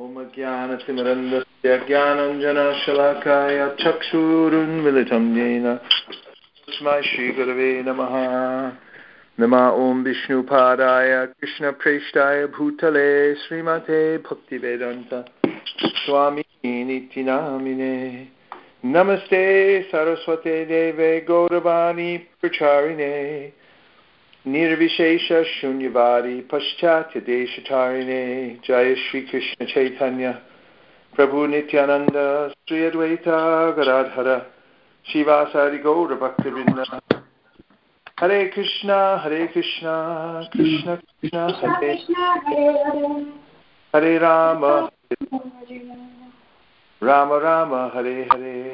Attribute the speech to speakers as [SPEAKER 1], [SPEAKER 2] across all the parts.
[SPEAKER 1] Om Jnanatimirandasya Jnananjana-shalakaya Chakshurunmilitam Yena Tasmai Shri Gurave Namaha. Nama Om Vishnu Padaya Krishna Preshtaya Bhutale Srimate Bhaktivedanta Swami Niti Namine Namaste Saraswate Deve Gauravani Pracharine Nirvishesha Shunyavadi Paschatya Deshatarine Jaya Shri Krishna Chaitanya Prabhu Nityananda Sri Advaita Gadadhara Shivasari Gaura Bhaktivinoda Hare Krishna Krishna Krishna Hare Hare Rama Rama Rama Hare Hare.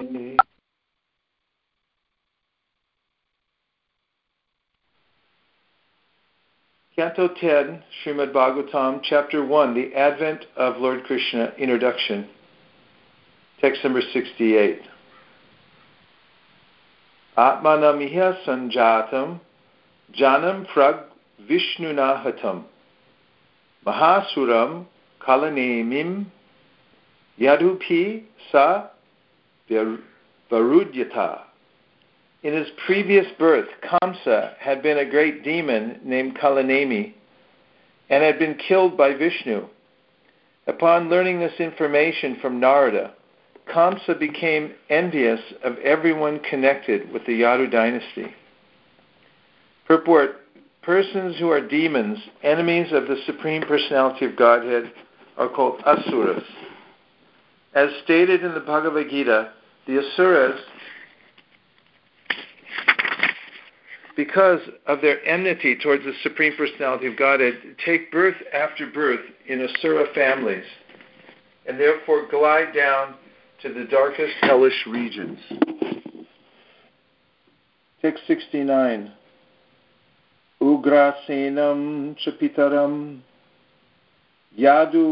[SPEAKER 1] Canto 10, Srimad Bhagavatam, Chapter 1, The Advent of Lord Krishna, Introduction. Text number 68. Atmanamiha sanjatam janam prag vishnunahatam mahasuram kalanemim yadupi sa varudyata. In his previous birth, Kamsa had been a great demon named Kalanemi and had been killed by Vishnu. Upon learning this information from Narada, Kamsa became envious of everyone connected with the Yadu dynasty. Purport: persons who are demons, enemies of the Supreme Personality of Godhead, are called Asuras. As stated in the Bhagavad Gita, the Asuras, because of their enmity towards the Supreme Personality of Godhead, take birth after birth in Asura families, and therefore glide down to the darkest hellish regions. Text 69. Ugrasenam chapitaram yadu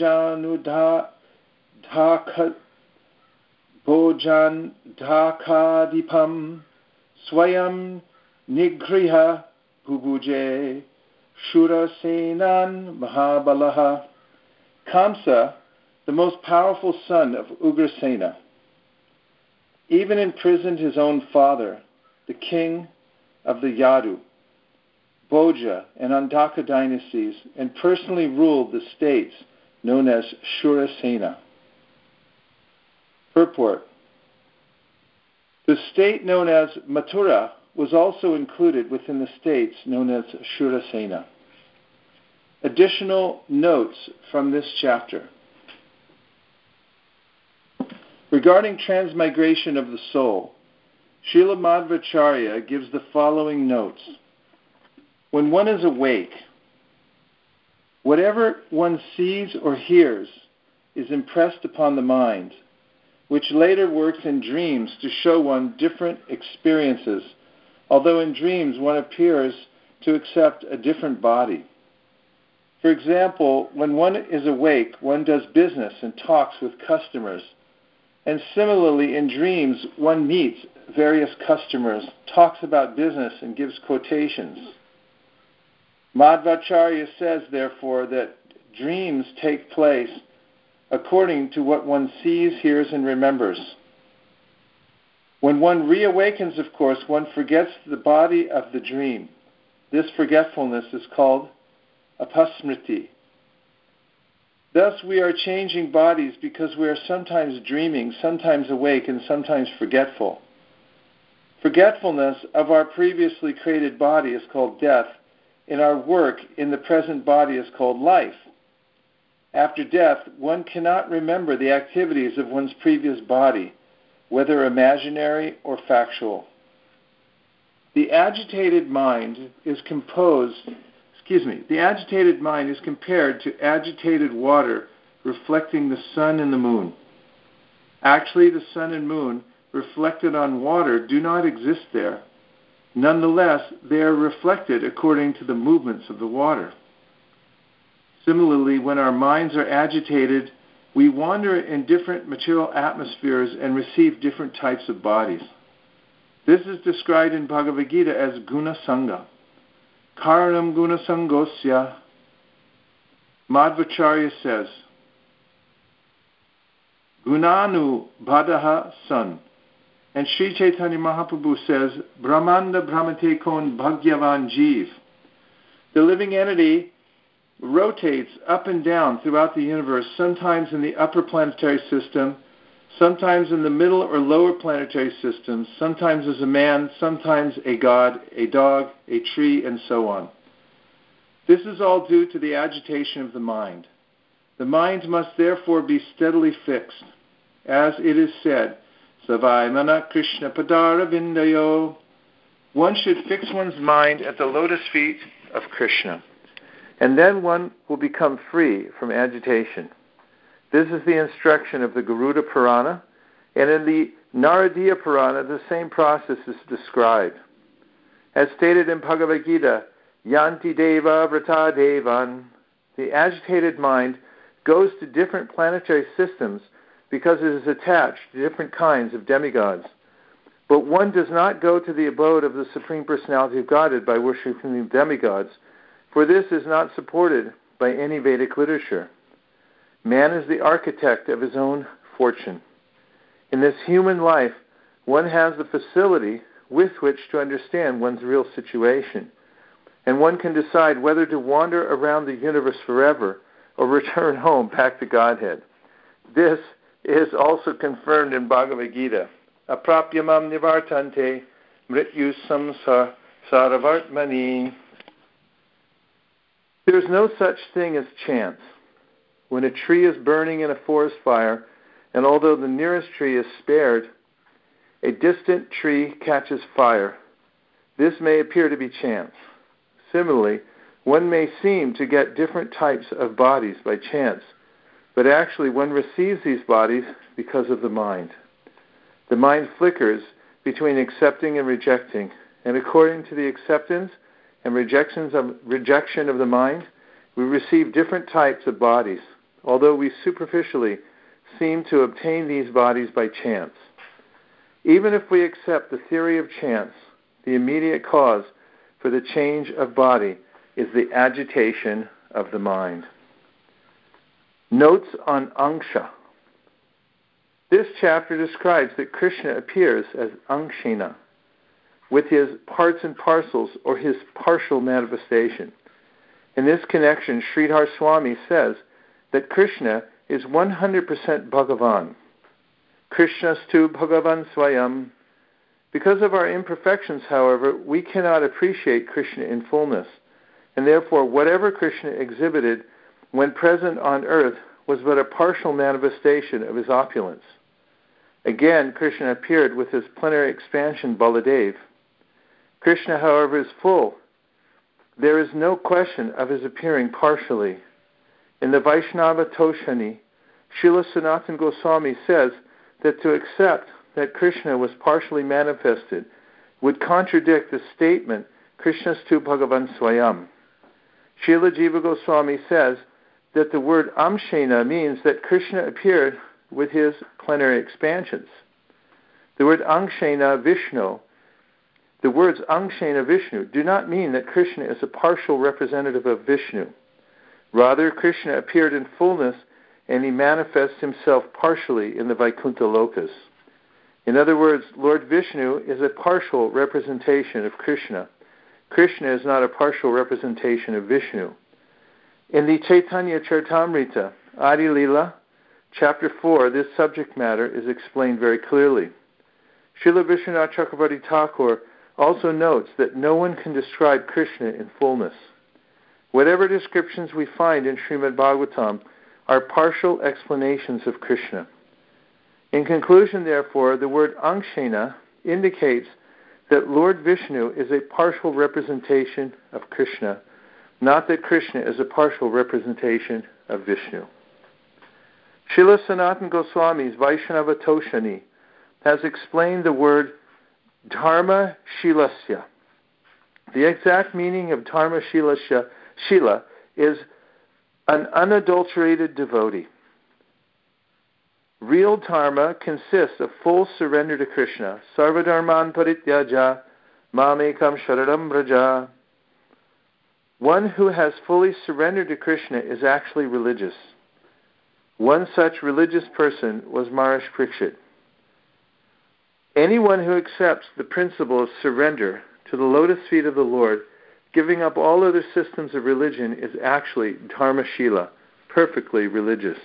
[SPEAKER 1] bhojan dhakadipam swayam Nigriha Bubuje Shurasenan Mahabalaha. Kamsa, the most powerful son of Ugrasena, even imprisoned his own father, the king of the Yadu, Bhoja, and Andaka dynasties, and personally ruled the states known as Shurasena. Purport: the state known as Mathura was also included within the states known as Shurasena. Additional notes from this chapter. Regarding transmigration of the soul, Srila Madhvacharya gives the following notes. When one is awake, whatever one sees or hears is impressed upon the mind, which later works in dreams to show one different experiences, although in dreams one appears to accept a different body. For example, when one is awake, one does business and talks with customers. And similarly, in dreams, one meets various customers, talks about business, and gives quotations. Madhvacharya says, therefore, that dreams take place according to what one sees, hears, and remembers. When one reawakens, of course, one forgets the body of the dream. This forgetfulness is called apasmriti. Thus we are changing bodies because we are sometimes dreaming, sometimes awake, and sometimes forgetful. Forgetfulness of our previously created body is called death, and our work in the present body is called life. After death, one cannot remember the activities of one's previous body, whether imaginary or factual. The agitated mind is compared to agitated water reflecting the sun and the moon. Actually, the sun and moon reflected on water do not exist there. Nonetheless, they are reflected according to the movements of the water. Similarly, when our minds are agitated, we wander in different material atmospheres and receive different types of bodies. This is described in Bhagavad Gita as guna sangha. Karanam guna sangosya. Madhvacharya says, Gunanu Bhadaha San. And Sri Chaitanya Mahaprabhu says, Brahmanda Brahmate Kon Bhagyavan Jeev. The living entity rotates up and down throughout the universe, sometimes in the upper planetary system, sometimes in the middle or lower planetary systems, sometimes as a man, sometimes a god, a dog, a tree, and so on. This is all due to the agitation of the mind. The mind must therefore be steadily fixed. As it is said, Savaimana Krishna Padara Vindayo. One should fix one's mind at the lotus feet of Krishna, and then one will become free from agitation. This is the instruction of the Garuda Purana, and in the Naradiya Purana the same process is described. As stated in Bhagavad Gita, Yanti Deva Vrata Devan, the agitated mind goes to different planetary systems because it is attached to different kinds of demigods. But one does not go to the abode of the Supreme Personality of Godhead by worshiping the demigods, for this is not supported by any Vedic literature. Man is the architect of his own fortune. In this human life, one has the facility with which to understand one's real situation, and one can decide whether to wander around the universe forever or return home back to Godhead. This is also confirmed in Bhagavad Gita. Aprapyamam nivartante mrityu samsaravartmani. There is no such thing as chance. When a tree is burning in a forest fire, and although the nearest tree is spared, a distant tree catches fire. This may appear to be chance. Similarly, one may seem to get different types of bodies by chance, but actually one receives these bodies because of the mind. The mind flickers between accepting and rejecting, and according to the acceptance and rejection of the mind, we receive different types of bodies, although we superficially seem to obtain these bodies by chance. Even if we accept the theory of chance, the immediate cause for the change of body is the agitation of the mind. Notes on Angsha. This chapter describes that Krishna appears as Angshena, with his parts and parcels, or his partial manifestation. In this connection, Sridhar Swami says that Krishna is 100% Bhagavan. Krishnastu Bhagavan Swayam. Because of our imperfections, however, we cannot appreciate Krishna in fullness, and therefore whatever Krishna exhibited when present on earth was but a partial manifestation of his opulence. Again, Krishna appeared with his plenary expansion Baladev. Krishna, however, is full. There is no question of his appearing partially. In the Vaishnava Toshani, Srila Sanatana Goswami says that to accept that Krishna was partially manifested would contradict the statement Krishnastu Bhagavan Swayam. Srila Jiva Goswami says that the word Amshena means that Krishna appeared with his plenary expansions. The words Angshena Vishnu do not mean that Krishna is a partial representative of Vishnu. Rather, Krishna appeared in fullness and he manifests himself partially in the Vaikuntha Lokas. In other words, Lord Vishnu is a partial representation of Krishna. Krishna is not a partial representation of Vishnu. In the Chaitanya Charitamrita, Adi Lila, Chapter 4, this subject matter is explained very clearly. Srila Vishwanath Chakravarti Thakur also notes that no one can describe Krishna in fullness. Whatever descriptions we find in Srimad Bhagavatam are partial explanations of Krishna. In conclusion, therefore, the word Angshena indicates that Lord Vishnu is a partial representation of Krishna, not that Krishna is a partial representation of Vishnu. Srila Sanatana Goswami's Vaishnava Toshani has explained the word Dharma Shilasya. The exact meaning of Dharma Shila is an unadulterated devotee. Real dharma consists of full surrender to Krishna. Sarvadharman parityaja mamekam sharadam braja. One who has fully surrendered to Krishna is actually religious. One such religious person was Maharishi Parikshit. Anyone who accepts the principle of surrender to the lotus feet of the Lord, giving up all other systems of religion, is actually dharmashila, perfectly religious.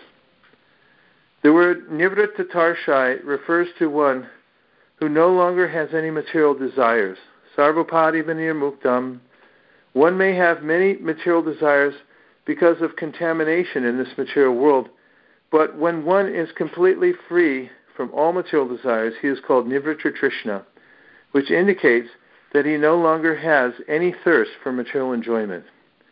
[SPEAKER 1] The word nivrittatarshai refers to one who no longer has any material desires. Sarvapadi vinirmuktam. One may have many material desires because of contamination in this material world, but when one is completely free from all material desires, he is called Nivritta Trishna, which indicates that he no longer has any thirst for material enjoyment.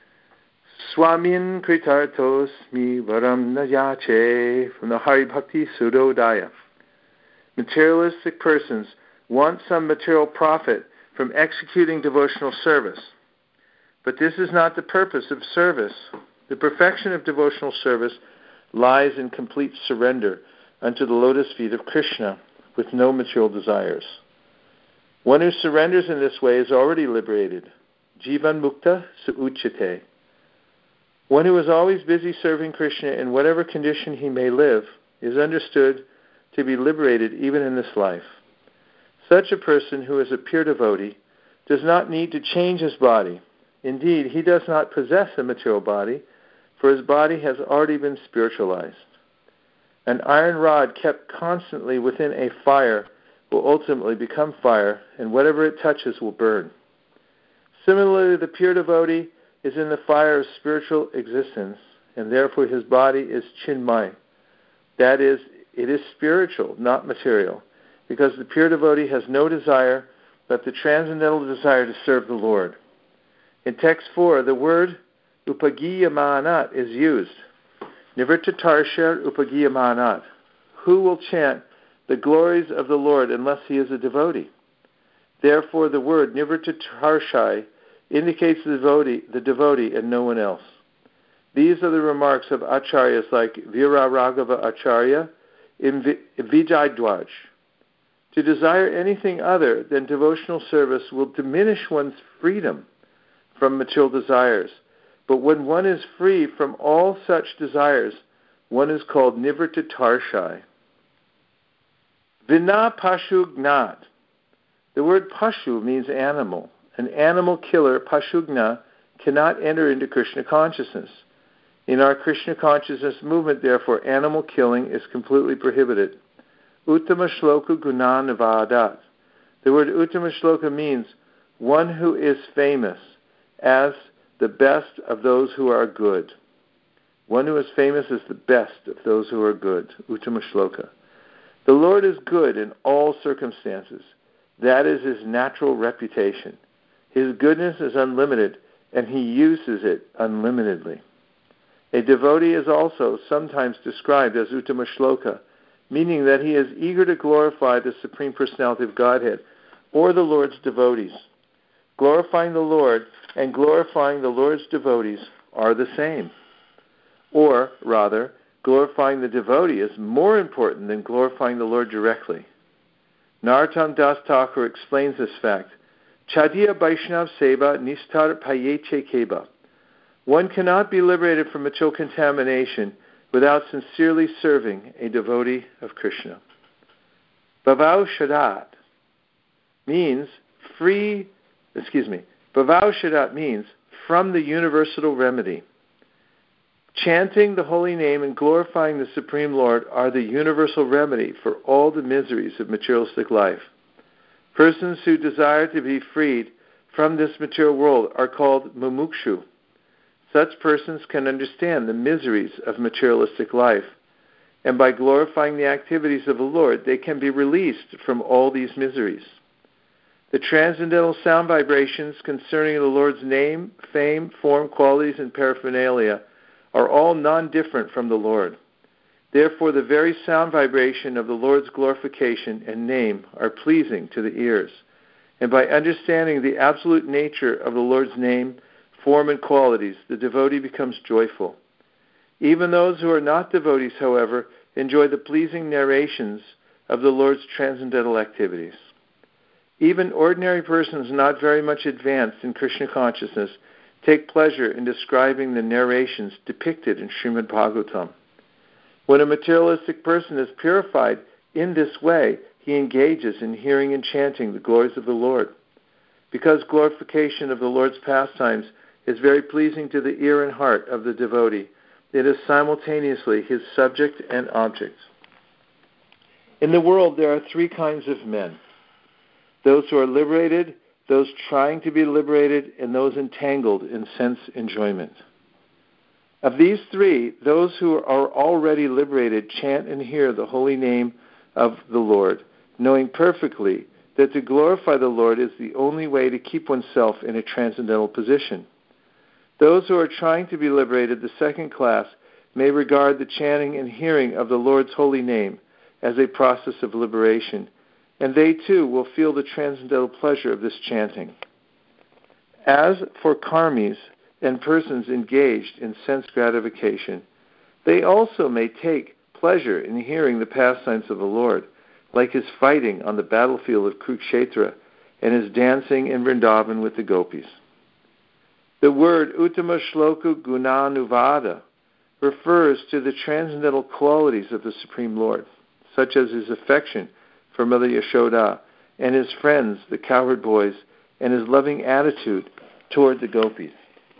[SPEAKER 1] Swamin kritartosmi varam nayache, from the Hari Bhakti Sudodaya. Materialistic persons want some material profit from executing devotional service. But this is not the purpose of service. The perfection of devotional service lies in complete surrender unto the lotus feet of Krishna with no material desires. One who surrenders in this way is already liberated. Jivan mukta sa uchate. One who is always busy serving Krishna in whatever condition he may live is understood to be liberated even in this life. Such a person who is a pure devotee does not need to change his body. Indeed, he does not possess a material body, for his body has already been spiritualized. An iron rod kept constantly within a fire will ultimately become fire, and whatever it touches will burn. Similarly, the pure devotee is in the fire of spiritual existence, and therefore his body is chinmay. That is, it is spiritual, not material, because the pure devotee has no desire but the transcendental desire to serve the Lord. In text 4, the word upagiyamanat is used. Nivrittatarshar upagiyamanat. Who will chant the glories of the Lord unless he is a devotee? Therefore, the word nivrittatarshai indicates the devotee and no one else. These are the remarks of acharyas like Viraraghava Acharya in Vijayadwaj. To desire anything other than devotional service will diminish one's freedom from material desires. But when one is free from all such desires, one is called nivrittatarshai. Vina pashugnat. The word pashu means animal. An animal killer, pashugna, cannot enter into Krishna consciousness. In our Krishna consciousness movement, therefore, animal killing is completely prohibited. Uttama shloka gunanavadat. The word Uttama shloka means one who is famous as the best of those who are good. One who is famous as the best of those who are good. Uttama shloka. The Lord is good in all circumstances. That is his natural reputation. His goodness is unlimited, and he uses it unlimitedly. A devotee is also sometimes described as Uttama shloka, meaning that he is eager to glorify the Supreme Personality of Godhead, or the Lord's devotees. Glorifying the Lord and glorifying the Lord's devotees are the same. Or, rather, glorifying the devotee is more important than glorifying the Lord directly. Narottam Das Thakur explains this fact. Chadiya Vaishnav Seva Nistar Payeche Keba. One cannot be liberated from material contamination without sincerely serving a devotee of Krishna. Bhavav Shadat means Bhavav Shadat means from the universal remedy. Chanting the holy name and glorifying the Supreme Lord are the universal remedy for all the miseries of materialistic life. Persons who desire to be freed from this material world are called mumukshu. Such persons can understand the miseries of materialistic life, and by glorifying the activities of the Lord, they can be released from all these miseries. The transcendental sound vibrations concerning the Lord's name, fame, form, qualities, and paraphernalia are all non-different from the Lord. Therefore, the very sound vibration of the Lord's glorification and name are pleasing to the ears. And by understanding the absolute nature of the Lord's name, form, and qualities, the devotee becomes joyful. Even those who are not devotees, however, enjoy the pleasing narrations of the Lord's transcendental activities. Even ordinary persons not very much advanced in Krishna consciousness take pleasure in describing the narrations depicted in Srimad Bhagavatam. When a materialistic person is purified in this way, he engages in hearing and chanting the glories of the Lord. Because glorification of the Lord's pastimes is very pleasing to the ear and heart of the devotee, it is simultaneously his subject and object. In the world, there are three kinds of men: those who are liberated, those trying to be liberated, and those entangled in sense enjoyment. Of these three, those who are already liberated chant and hear the holy name of the Lord, knowing perfectly that to glorify the Lord is the only way to keep oneself in a transcendental position. Those who are trying to be liberated, the second class, may regard the chanting and hearing of the Lord's holy name as a process of liberation, and they too will feel the transcendental pleasure of this chanting. As for karmis and persons engaged in sense gratification, they also may take pleasure in hearing the pastimes of the Lord, like his fighting on the battlefield of Kurukshetra and his dancing in Vrindavan with the gopis. The word Uttama Shloka Gunanuvada refers to the transcendental qualities of the Supreme Lord, such as his affection for Mother Yashoda and his friends, the cowherd boys, and his loving attitude toward the gopis.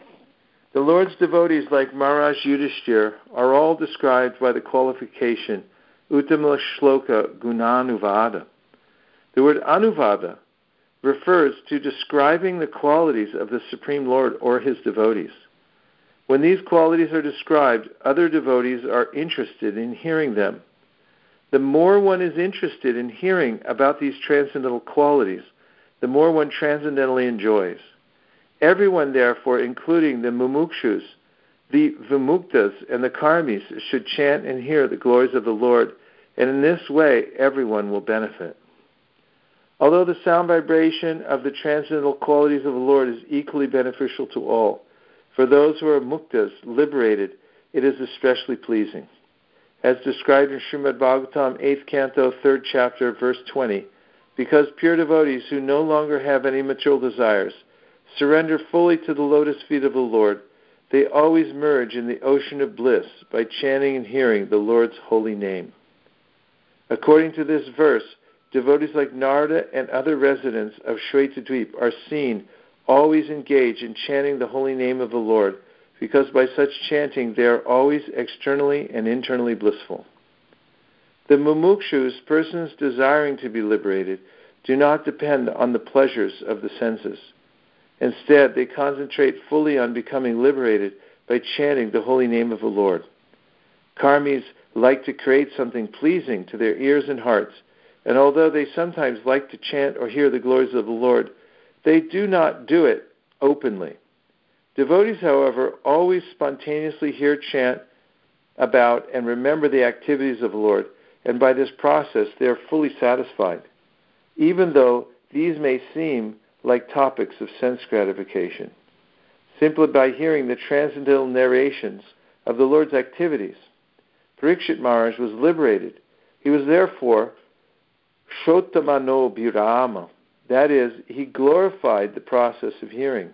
[SPEAKER 1] The Lord's devotees like Maharaj Yudhishthir are all described by the qualification Uttama Shloka Gunanuvada. The word Anuvada refers to describing the qualities of the Supreme Lord or his devotees. When these qualities are described, other devotees are interested in hearing them. The more one is interested in hearing about these transcendental qualities, the more one transcendentally enjoys. Everyone, therefore, including the mumukshus, the vimuktas, and the karmis, should chant and hear the glories of the Lord, and in this way everyone will benefit. Although the sound vibration of the transcendental qualities of the Lord is equally beneficial to all, for those who are muktas, liberated, it is especially pleasing. As described in Srimad Bhagavatam, 8th Canto, 3rd chapter, verse 20, because pure devotees who no longer have any material desires surrender fully to the lotus feet of the Lord, they always merge in the ocean of bliss by chanting and hearing the Lord's holy name. According to this verse, devotees like Narada and other residents of Shvetadvip are seen always engaged in chanting the holy name of the Lord, because by such chanting they are always externally and internally blissful. The mumukshus, persons desiring to be liberated, do not depend on the pleasures of the senses. Instead, they concentrate fully on becoming liberated by chanting the holy name of the Lord. Karmis like to create something pleasing to their ears and hearts, and although they sometimes like to chant or hear the glories of the Lord, they do not do it openly. Devotees, however, always spontaneously hear, chant about, and remember the activities of the Lord, and by this process they are fully satisfied, even though these may seem like topics of sense gratification. Simply by hearing the transcendental narrations of the Lord's activities, Parikshit Maharaj was liberated. He was therefore Shotamano Birama, that is, he glorified the process of hearing.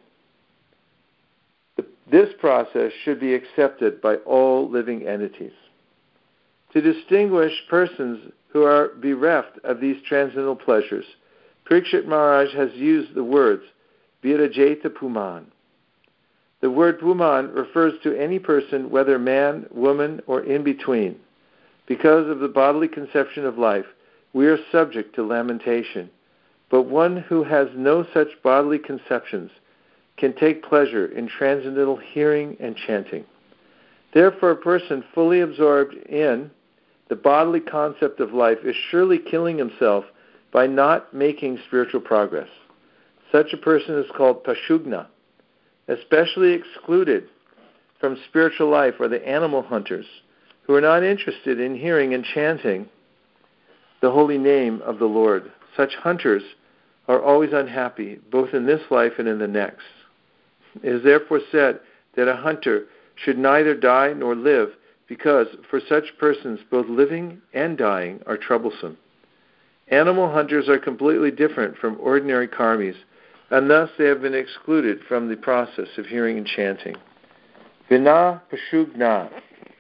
[SPEAKER 1] This process should be accepted by all living entities. To distinguish persons who are bereft of these transcendental pleasures, Parikshit Maharaj has used the words Virajeta Puman. The word Puman refers to any person, whether man, woman, or in between. Because of the bodily conception of life, we are subject to lamentation, but one who has no such bodily conceptions can take pleasure in transcendental hearing and chanting. Therefore, a person fully absorbed in the bodily concept of life is surely killing himself by not making spiritual progress. Such a person is called Pashugna. Especially excluded from spiritual life are the animal hunters, who are not interested in hearing and chanting the holy name of the Lord. Such hunters are always unhappy, both in this life and in the next. It is therefore said that a hunter should neither die nor live, because for such persons both living and dying are troublesome. Animal hunters are completely different from ordinary karmis, and thus they have been excluded from the process of hearing and chanting. Vina Pashugna.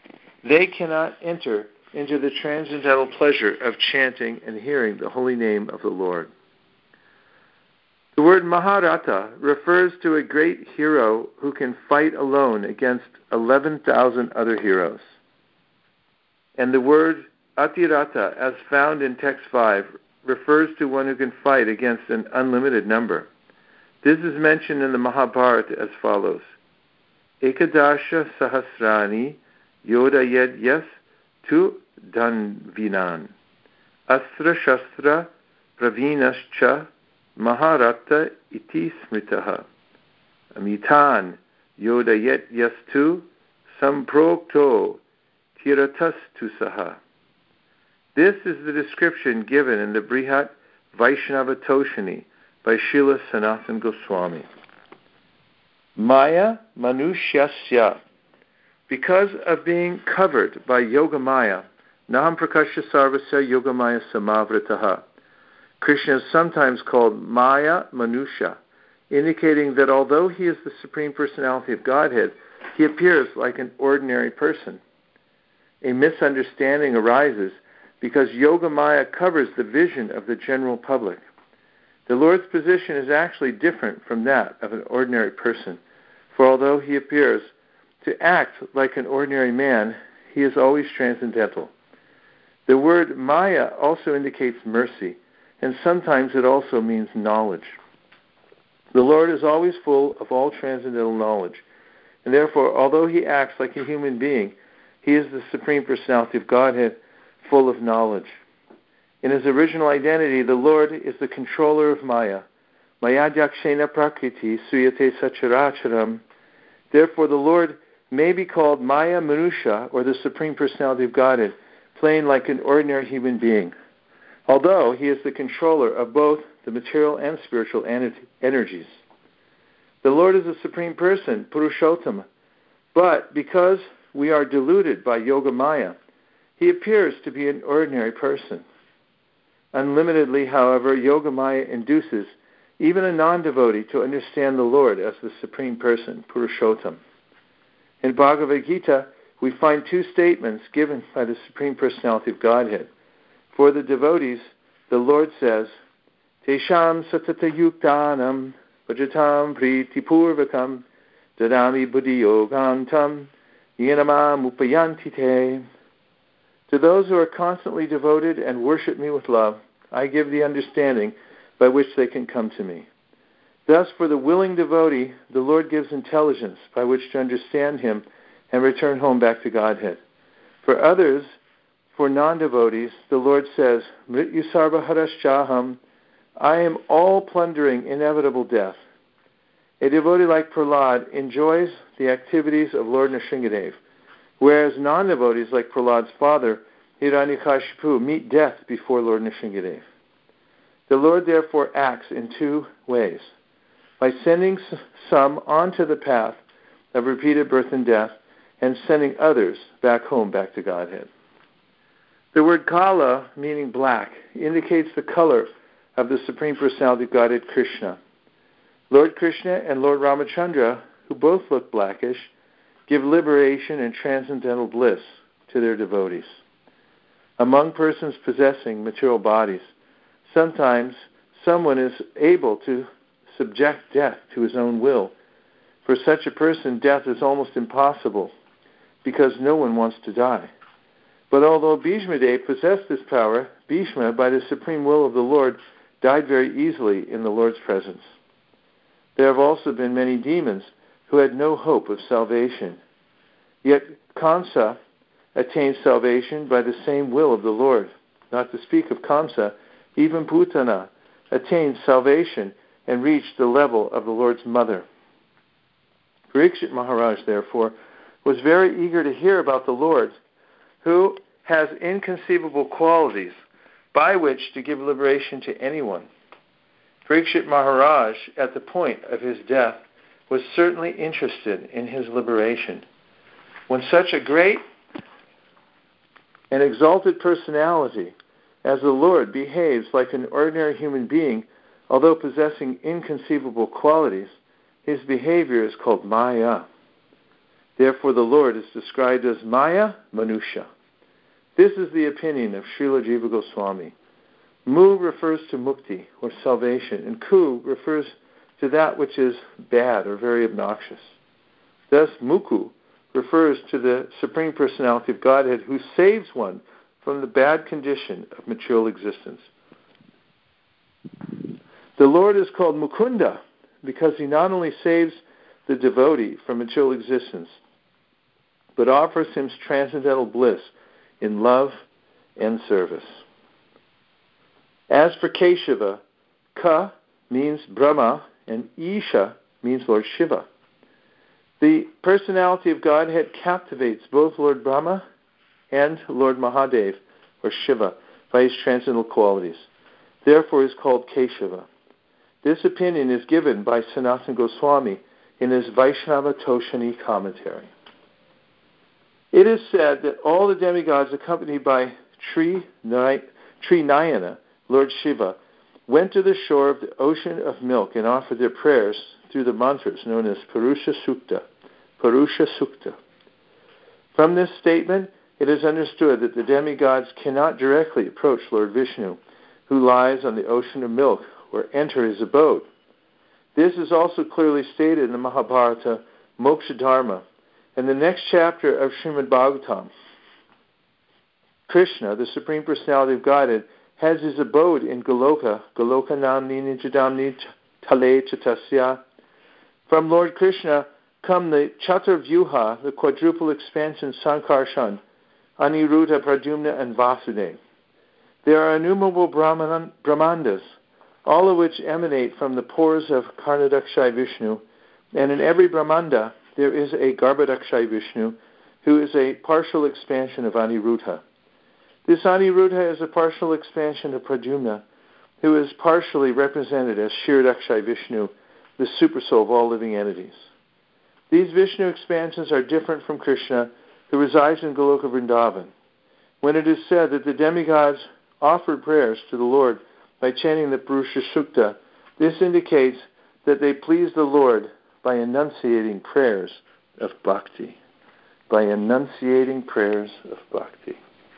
[SPEAKER 1] they cannot enter into the transcendental pleasure of chanting and hearing the holy name of the Lord. The word Maharata refers to a great hero who can fight alone against 11,000 other heroes. And the word Atirata, as found in text 5, refers to one who can fight against an unlimited number. This is mentioned in the Mahabharata as follows: Ekadasha Sahasrani Yodayed Yes Tu Danvinan Astra Shastra Pravinascha Maharata Iti Smritaha Amitan Yodayet Yastu Samprokto Tiratas Saha. This is the description given in the Brihat Vaishnava Toshani by Srila Sanatana Goswami. Maya Manushasya. Because of being covered by Yogamaya, Naham Prakasha Sarvasya Yogamaya Samavrataha. Krishna is sometimes called Maya Manusha, indicating that although he is the Supreme Personality of Godhead, he appears like an ordinary person. A misunderstanding arises because Yogamaya covers the vision of the general public. The Lord's position is actually different from that of an ordinary person, for although he appears to act like an ordinary man, he is always transcendental. The word Maya also indicates mercy, and sometimes it also means knowledge. The Lord is always full of all transcendental knowledge, and therefore, although he acts like a human being, he is the Supreme Personality of Godhead, full of knowledge. In his original identity, the Lord is the controller of Maya. Maya Yakshena Prakriti Suyate Sacharacharam. Therefore, the Lord may be called Maya Manusha, or the Supreme Personality of Godhead, playing like an ordinary human being, although he is the controller of both the material and spiritual energies. The Lord is a Supreme Person, Purushottama, but because we are deluded by Yogamaya, he appears to be an ordinary person. Unlimitedly, however, Yogamaya induces even a non-devotee to understand the Lord as the Supreme Person, Purushottam. In Bhagavad Gita, we find two statements given by the Supreme Personality of Godhead. For the devotees, the Lord says, Tesham satata yuktanam vajatam pritipurvakam dadami buddhi yogantam yenamam upayantite. To those who are constantly devoted and worship me with love, I give the understanding by which they can come to me. Thus, for the willing devotee, the Lord gives intelligence by which to understand him and return home back to Godhead. For others, for non-devotees, the Lord says, Mrityu sarva haraschaham, I am all plundering inevitable death. A devotee like Prahlad enjoys the activities of Lord Nrsingadev, whereas non-devotees like Prahlad's father, Hiranyakashipu, meet death before Lord Nrsingadev. The Lord therefore acts in two ways: by sending some onto the path of repeated birth and death, and sending others back home, back to Godhead. The word Kala, meaning black, indicates the color of the Supreme Personality of Godhead, Krishna. Lord Krishna and Lord Ramachandra, who both look blackish, give liberation and transcendental bliss to their devotees. Among persons possessing material bodies, sometimes someone is able to subject death to his own will. For such a person, death is almost impossible because no one wants to die. But although Bhishma Dev possessed this power, Bhishma, by the supreme will of the Lord, died very easily in the Lord's presence. There have also been many demons who had no hope of salvation. Yet Kamsa attained salvation by the same will of the Lord. Not to speak of Kamsa, even Putana attained salvation and reached the level of the Lord's mother. Parikshit Maharaj, therefore, was very eager to hear about the Lord, who has inconceivable qualities by which to give liberation to anyone. Parikshit Maharaj, at the point of his death, was certainly interested in his liberation. When such a great and exalted personality as the Lord behaves like an ordinary human being, although possessing inconceivable qualities, his behavior is called Maya. Therefore the Lord is described as Maya Manusha. This is the opinion of Srila Jiva Goswami. Mu refers to mukti, or salvation, and ku refers to that which is bad or very obnoxious. Thus, muku refers to the Supreme Personality of Godhead who saves one from the bad condition of material existence. The Lord is called Mukunda because he not only saves the devotee from material existence, but offers him transcendental bliss in love and service. As for Keshava, Ka means Brahma and Isha means Lord Shiva. The personality of Godhead captivates both Lord Brahma and Lord Mahadev, or Shiva, by his transcendental qualities. Therefore he is called Keshava. This opinion is given by Sanatana Goswami in his Vaishnava Toshani commentary. It is said that all the demigods accompanied by Trinayana, Lord Shiva, went to the shore of the ocean of milk and offered their prayers through the mantras known as Purusha Sukta. Purusha Sukta. From this statement, it is understood that the demigods cannot directly approach Lord Vishnu, who lies on the ocean of milk, or enter his abode. This is also clearly stated in the Mahabharata Moksha Dharma and the next chapter of Srimad Bhagavatam. Krishna, the Supreme Personality of Godhead, has his abode in Goloka, Goloka Namni Nijadamni Tale Chatasya. From Lord Krishna come the Chaturvyuha, the quadruple expansion Sankarshan, Aniruddha, Pradyumna, and Vasudeva. There are innumerable Brahmandas, all of which emanate from the pores of Karnadakshay Vishnu, and in every Brahmanda there is a Garbhadakshay Vishnu, who is a partial expansion of Aniruddha. This Aniruddha is a partial expansion of Pradyumna, who is partially represented as Shiradakshay Vishnu, the supersoul of all living entities. These Vishnu expansions are different from Krishna, who resides in Goloka Vrindavan. When it is said that the demigods offered prayers to the Lord by chanting the Purusha Sukta, this indicates that they pleased the Lord by enunciating prayers of bhakti. By enunciating prayers of bhakti.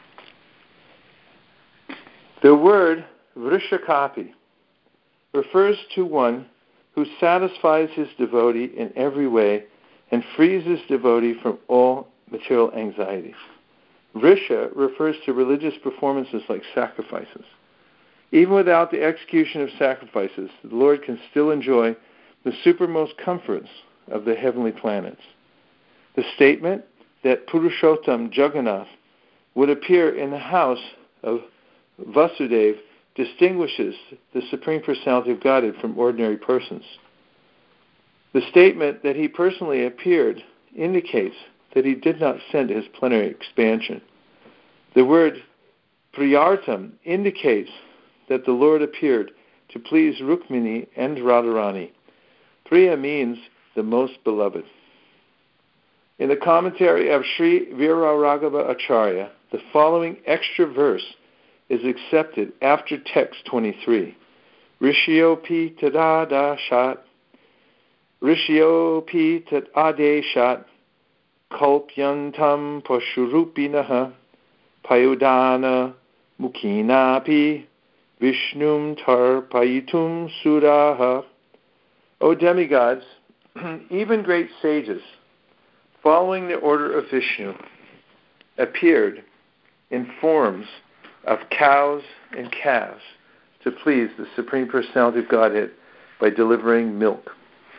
[SPEAKER 1] The word Vrishakapi refers to one who satisfies his devotee in every way and frees his devotee from all material anxieties. Vrisha refers to religious performances like sacrifices. Even without the execution of sacrifices, the Lord can still enjoy the supermost comforts of the heavenly planets. The statement that Purushottam Jagannath would appear in the house of Vasudeva distinguishes the Supreme Personality of Godhead from ordinary persons. The statement that he personally appeared indicates that he did not send his plenary expansion. The word Priyartam indicates that the Lord appeared to please Rukmini and Radharani. Priya means the most beloved. In the commentary of Sri Viraraghava Acharya, the following extra verse is accepted after text 23. Rishyopi tadadashat, Rishyopi tadadeshat, Kalpyantam Pashurupinaha, Payudana Mukinapi, Vishnum Tarpayitum Suraha. O demigods, even great sages, following the order of Vishnu, appeared in forms of cows and calves to please the Supreme Personality of Godhead by delivering milk.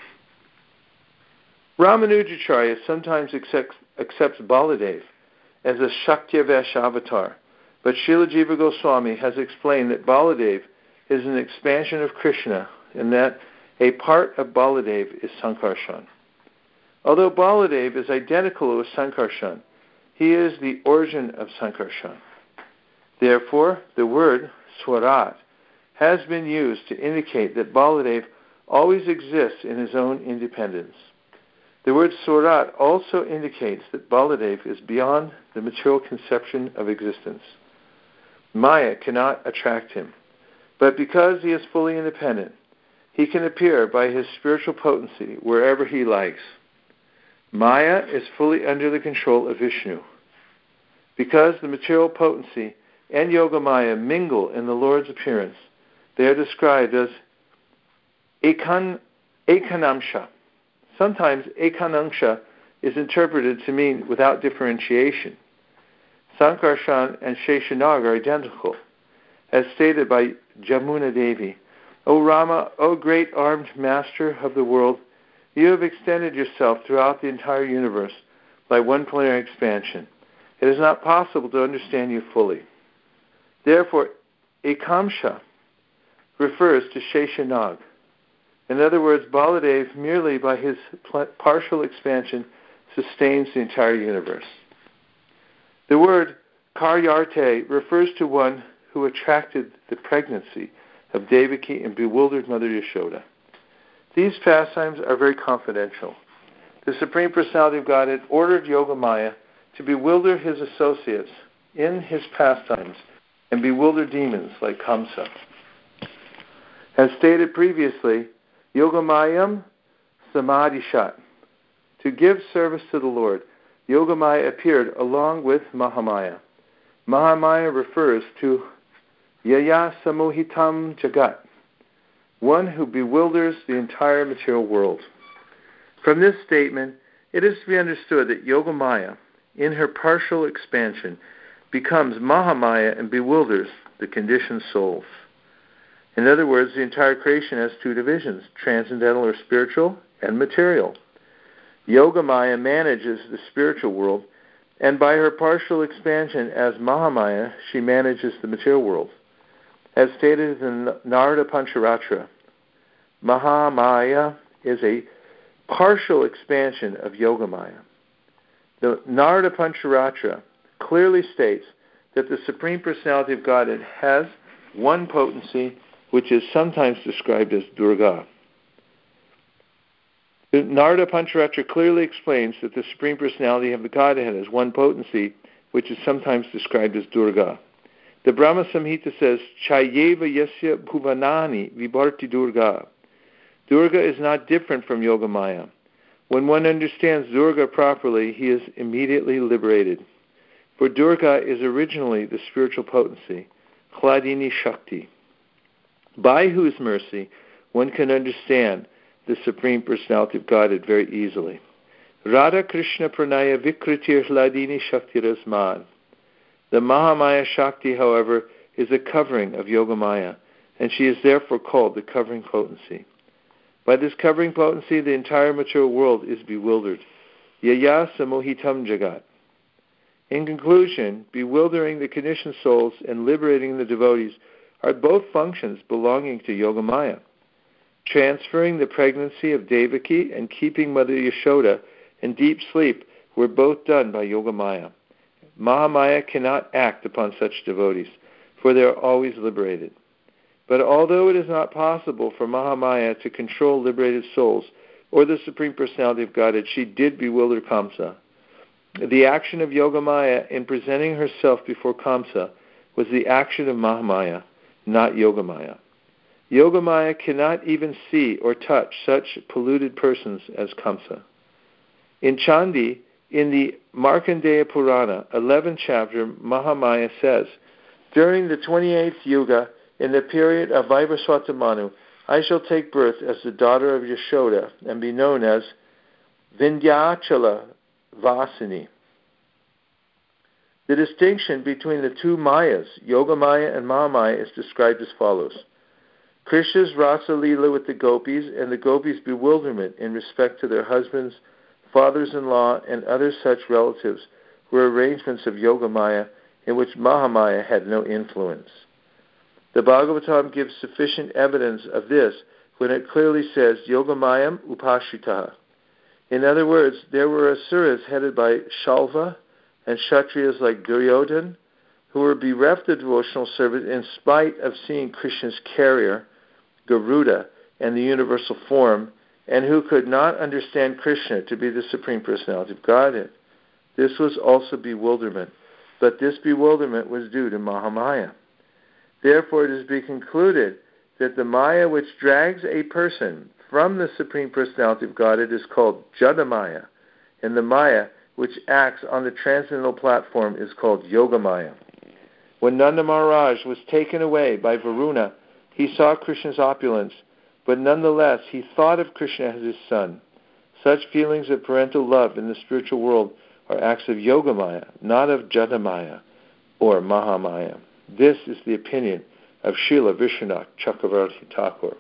[SPEAKER 1] Ramanujacharya sometimes accepts Baladev as a Shaktivesh avatar, but Srila Jiva Goswami has explained that Baladev is an expansion of Krishna and that a part of Baladev is Sankarshan. Although Baladev is identical with Sankarshan, he is the origin of Sankarshan. Therefore, the word Swarat has been used to indicate that Baladev always exists in his own independence. The word Swarat also indicates that Baladev is beyond the material conception of existence. Maya cannot attract him, but because he is fully independent, he can appear by his spiritual potency wherever he likes. Maya is fully under the control of Vishnu. Because the material potency and Yogamaya mingle in the Lord's appearance, they are described as ekanamsha. Sometimes ekanamsha is interpreted to mean without differentiation. Sankarshan and Sheshanag are identical. As stated by Jamuna Devi, O Rama, O great armed master of the world, you have extended yourself throughout the entire universe by one planetary expansion. It is not possible to understand you fully. Therefore, Ekamsha refers to Sheshanag. In other words, Baladev, merely by his partial expansion, sustains the entire universe. The word Karyarte refers to one who attracted the pregnancy of Devaki and bewildered Mother Yashoda. These pastimes are very confidential. The Supreme Personality of Godhead ordered Yogamaya to bewilder his associates in his pastimes and bewilder demons like Kamsa. As stated previously, Yogamayam Samadhishat. To give service to the Lord, Yogamaya appeared along with Mahamaya. Mahamaya refers to Yaya Samohitam Jagat, one who bewilders the entire material world. From this statement, it is to be understood that Yogamaya, in her partial expansion, becomes Mahamaya and bewilders the conditioned souls. In other words, the entire creation has two divisions, transcendental or spiritual, and material. Yogamaya manages the spiritual world, and by her partial expansion as Mahamaya, she manages the material world. As stated in Narada Pancharatra, Mahamaya is a partial expansion of Yogamaya. The Narada Pancharatra clearly states that the Supreme Personality of Godhead has one potency, which is sometimes described as Durga. The Narada Pancharatra clearly explains that the Supreme Personality of the Godhead has one potency, which is sometimes described as Durga. The Brahma Samhita says, Chayeva yasya bhuvanani vibharti Durga. Durga is not different from Yogamaya. When one understands Durga properly, he is immediately liberated. For Durga is originally the spiritual potency, Hladini Shakti, by whose mercy one can understand the Supreme Personality of Godhead very easily. Radha Krishna Pranaya Vikritir Hladini Shakti Rasman. The Mahamaya Shakti, however, is a covering of Yogamaya, and she is therefore called the covering potency. By this covering potency, the entire material world is bewildered. Yaya Samohitam Jagat. In conclusion, bewildering the conditioned souls and liberating the devotees are both functions belonging to Yogamaya. Transferring the pregnancy of Devaki and keeping Mother Yashoda in deep sleep were both done by Yogamaya. Mahamaya cannot act upon such devotees, for they are always liberated. But although it is not possible for Mahamaya to control liberated souls or the Supreme Personality of Godhead, she did bewilder Kamsa. The action of Yogamaya in presenting herself before Kamsa was the action of Mahamaya, not Yogamaya. Yogamaya cannot even see or touch such polluted persons as Kamsa. In Chandi, in the Markandeya Purana, 11th chapter, Mahamaya says, during the 28th Yuga, in the period of Vaivaswata Manu, I shall take birth as the daughter of Yashoda and be known as Vindhyachala Vasini. The distinction between the two Mayas, Yogamaya and Mahamaya, is described as follows. Krishna's Rasa Leela with the gopis and the gopis' bewilderment in respect to their husbands, fathers-in-law, and other such relatives were arrangements of Yogamaya in which Mahamaya had no influence. The Bhagavatam gives sufficient evidence of this when it clearly says, Yogamayam upashitaha. In other words, there were asuras headed by Shalva and Kshatriyas like Duryodhan, who were bereft of devotional service in spite of seeing Krishna's carrier, Garuda, and the universal form, and who could not understand Krishna to be the Supreme Personality of Godhead. This was also bewilderment, but this bewilderment was due to Mahamaya. Therefore, it is to be concluded that the Maya which drags a person from the Supreme Personality of Godhead is called Jadamaya, and the Maya, which acts on the transcendental platform, is called Yogamaya. When Nanda Maharaj was taken away by Varuna, he saw Krishna's opulence, but nonetheless he thought of Krishna as his son. Such feelings of parental love in the spiritual world are acts of Yogamaya, not of Jadamaya or Mahamaya. This is the opinion of Srila Vishwanath Chakravarti Thakur.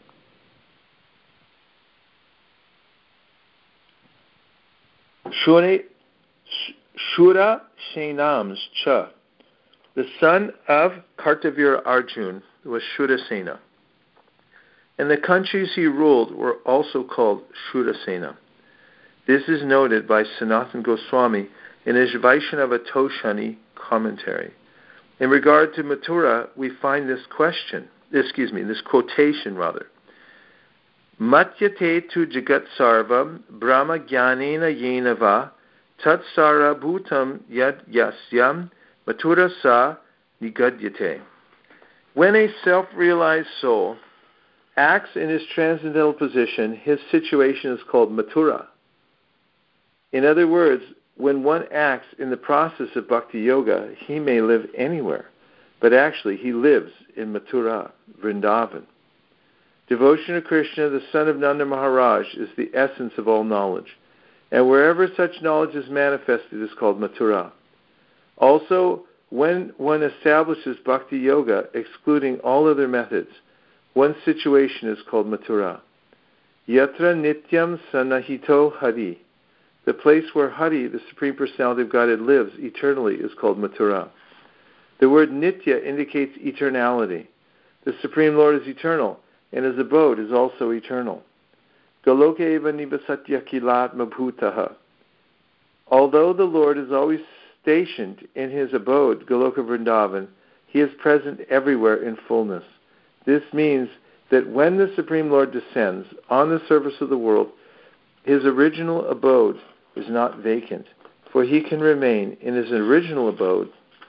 [SPEAKER 1] Shura Senams Cha. The son of Kartavira Arjun was Shurasena, and the countries he ruled were also called Shurasena. This is noted by Sanatana Goswami in his Vaishnava Toshani commentary. In regard to Mathura, we find this quotation rather. Matyate tu jagat sarvam brahma jnanena yenava tatsara bhutam yad yasyam mathura sa nigadyate. When a self-realized soul acts in his transcendental position, his situation is called Mathura. In other words, when one acts in the process of bhakti yoga, he may live anywhere, but actually he lives in Mathura, Vrindavan. Devotion to Krishna, the son of Nanda Maharaj, is the essence of all knowledge, and wherever such knowledge is manifested is called Mathura. Also, when one establishes bhakti yoga, excluding all other methods, one's situation is called Mathura. Yatra nityam sanahito hari. The place where Hari, the Supreme Personality of Godhead, lives eternally is called Mathura. The word nitya indicates eternality. The Supreme Lord is eternal, and his abode is also eternal. Galoka eva nivasatya kilatma bhutaha. Although the Lord is always stationed in his abode, Goloka Vrindavan, he is present everywhere in fullness. This means that when the Supreme Lord descends on the surface of the world, his original abode is not vacant, for he can remain in his original abode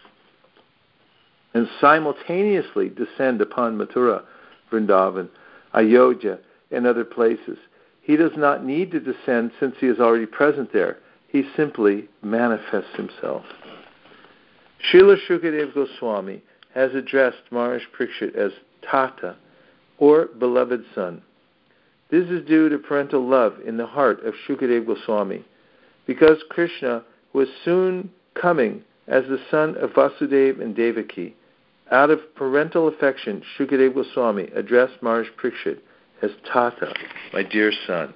[SPEAKER 1] and simultaneously descend upon Mathura, Vrindavan, Ayodhya, and other places. He does not need to descend since he is already present there. He simply manifests himself. Srila Shukadeva Goswami has addressed Maharaj Parikshit as Tata, or beloved son. This is due to parental love in the heart of Shukadeva Goswami, because Krishna was soon coming as the son of Vasudeva and Devaki. Out of parental affection, Shukadeva Goswami addressed Maharaj Parikshit as Tata, my dear son.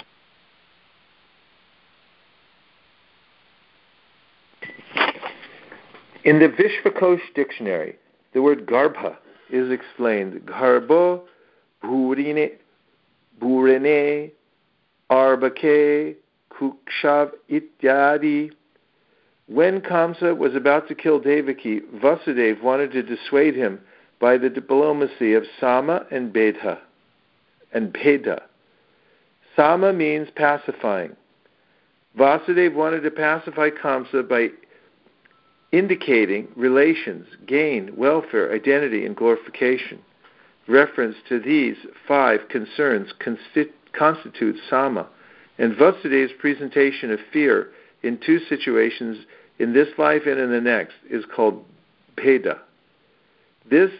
[SPEAKER 1] In the Vishvakosh dictionary, the word garbha is explained garbo bhurine arbake kukshav ityadi. When Kamsa was about to kill Devaki, Vasudeva wanted to dissuade him by the diplomacy of Sama and Bheda. Sama means pacifying. Vasudeva wanted to pacify Kamsa by indicating relations, gain, welfare, identity, and glorification. Reference to these 5 concerns constitutes Sama, and Vasudeva's presentation of fear in 2 situations, in this life and in the next, is called Bheda. Thus,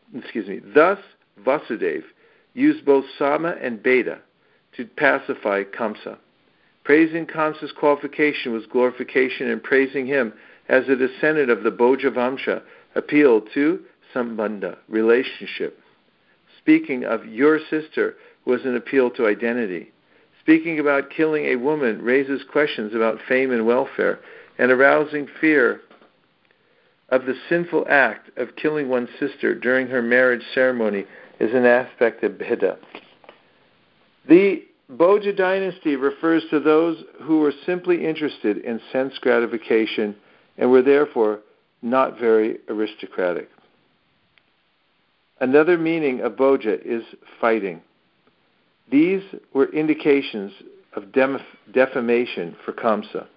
[SPEAKER 1] Vasudeva used both Sama and Bheda to pacify Kamsa. Praising Kamsa's qualification was glorification, and praising him as a descendant of the Bhoja Vamsha appealed to Sambandha, relationship. Speaking of your sister was an appeal to identity. Speaking about killing a woman raises questions about fame and welfare, and arousing fear of the sinful act of killing one's sister during her marriage ceremony is an aspect of Bheda. The Bhoja dynasty refers to those who were simply interested in sense gratification and were therefore not very aristocratic. Another meaning of Bhoja is fighting. These were indications of defamation for Kamsa.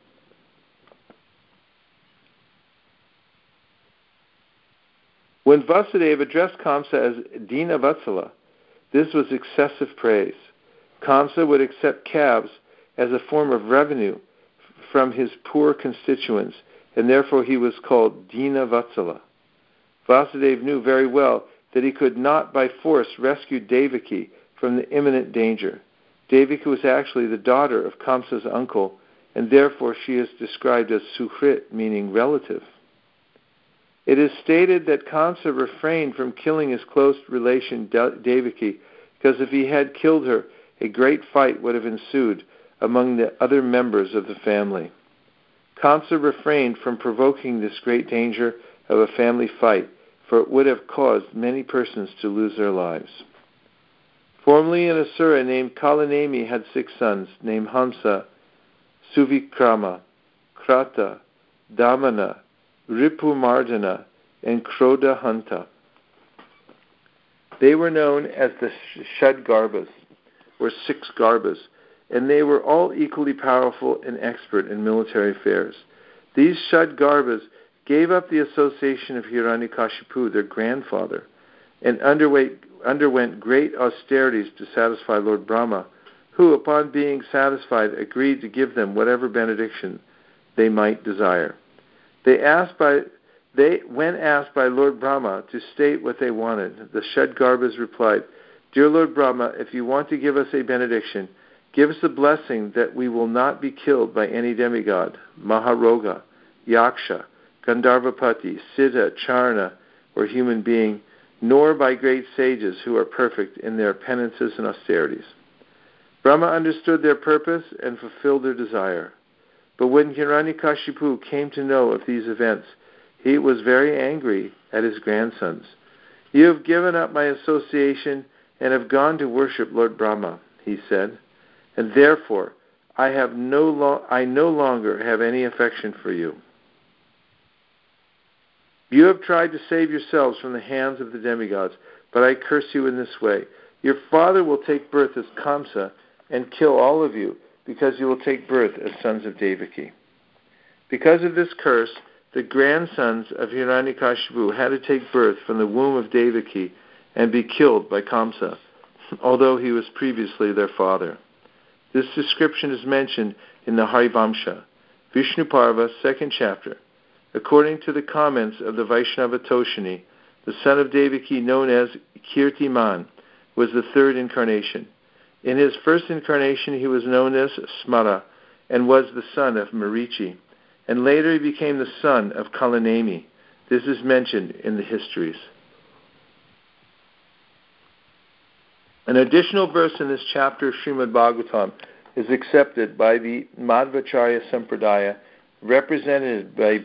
[SPEAKER 1] When Vasudeva addressed Kamsa as Dina Vatsala, this was excessive praise. Kamsa would accept calves as a form of revenue from his poor constituents, and therefore he was called Dina Vatsala. Vasudeva knew very well that he could not by force rescue Devaki from the imminent danger. Devaki was actually the daughter of Kamsa's uncle, and therefore she is described as Suhrit, meaning relative. It is stated that Kamsa refrained from killing his close relation Devaki because if he had killed her, a great fight would have ensued among the other members of the family. Kamsa refrained from provoking this great danger of a family fight, for it would have caused many persons to lose their lives. Formerly an asura named Kalanemi had 6 sons, named Hamsa, Suvikrama, Krata, Damana, Ripumardana, and Krodahanta. They were known as the Shadgarbhas, or 6 Garbhas, and they were all equally powerful and expert in military affairs. These Shadgarbhas gave up the association of Hiranyakashipu, their grandfather, and underwent great austerities to satisfy Lord Brahma, who, upon being satisfied, agreed to give them whatever benediction they might desire. When asked by Lord Brahma to state what they wanted, the Shadgarbhas replied, "Dear Lord Brahma, if you want to give us a benediction, give us the blessing that we will not be killed by any demigod, Maharoga, Yaksha, Gandharvapati, Siddha, Charna, or human being, nor by great sages who are perfect in their penances and austerities." Brahma understood their purpose and fulfilled their desire. But when Hiranyakashipu came to know of these events, he was very angry at his grandsons. "You have given up my association and have gone to worship Lord Brahma," he said, "and therefore I no longer have any affection for you. You have tried to save yourselves from the hands of the demigods, but I curse you in this way. Your father will take birth as Kamsa and kill all of you, because you will take birth as sons of Devaki." Because of this curse, the grandsons of Hiranyakashipu had to take birth from the womb of Devaki and be killed by Kamsa, although he was previously their father. This description is mentioned in the Harivamsha, Vishnu Parva, 2nd chapter. According to the comments of the Vaishnava Toshini, the son of Devaki, known as Kirtiman, was the 3rd incarnation. In his first incarnation, he was known as Smara and was the son of Marichi, and later he became the son of Kalanemi. This is mentioned in the histories. An additional verse in this chapter of Srimad Bhagavatam is accepted by the Madhvacharya Sampradaya, represented by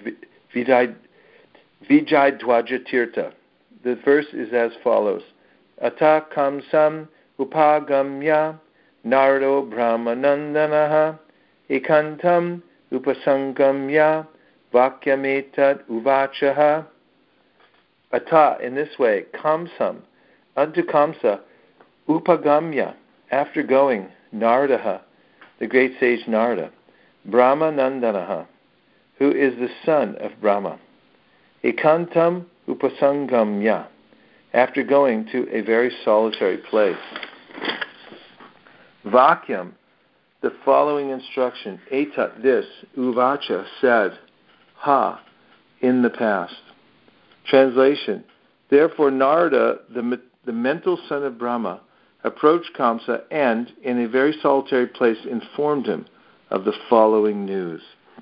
[SPEAKER 1] Vijayadwaja Tirtha. The verse is as follows: Ata kamsam upagamya narado brahmanandanaha ekantam upasangamya vakyametat uvachaha. Ata, in this way, kamsam, unto Kamsa, upagamya, after going, Naradaha, the great sage Narada, Brahmanandanaha, who is the son of Brahma, ekantam upasangamya, after going to a very solitary place. Vakyam, the following instruction, etat, this, uvacha, said, ha, in the past. Translation: therefore Narada, the mental son of Brahma, approached Kamsa and, in a very solitary place, informed him of the following news.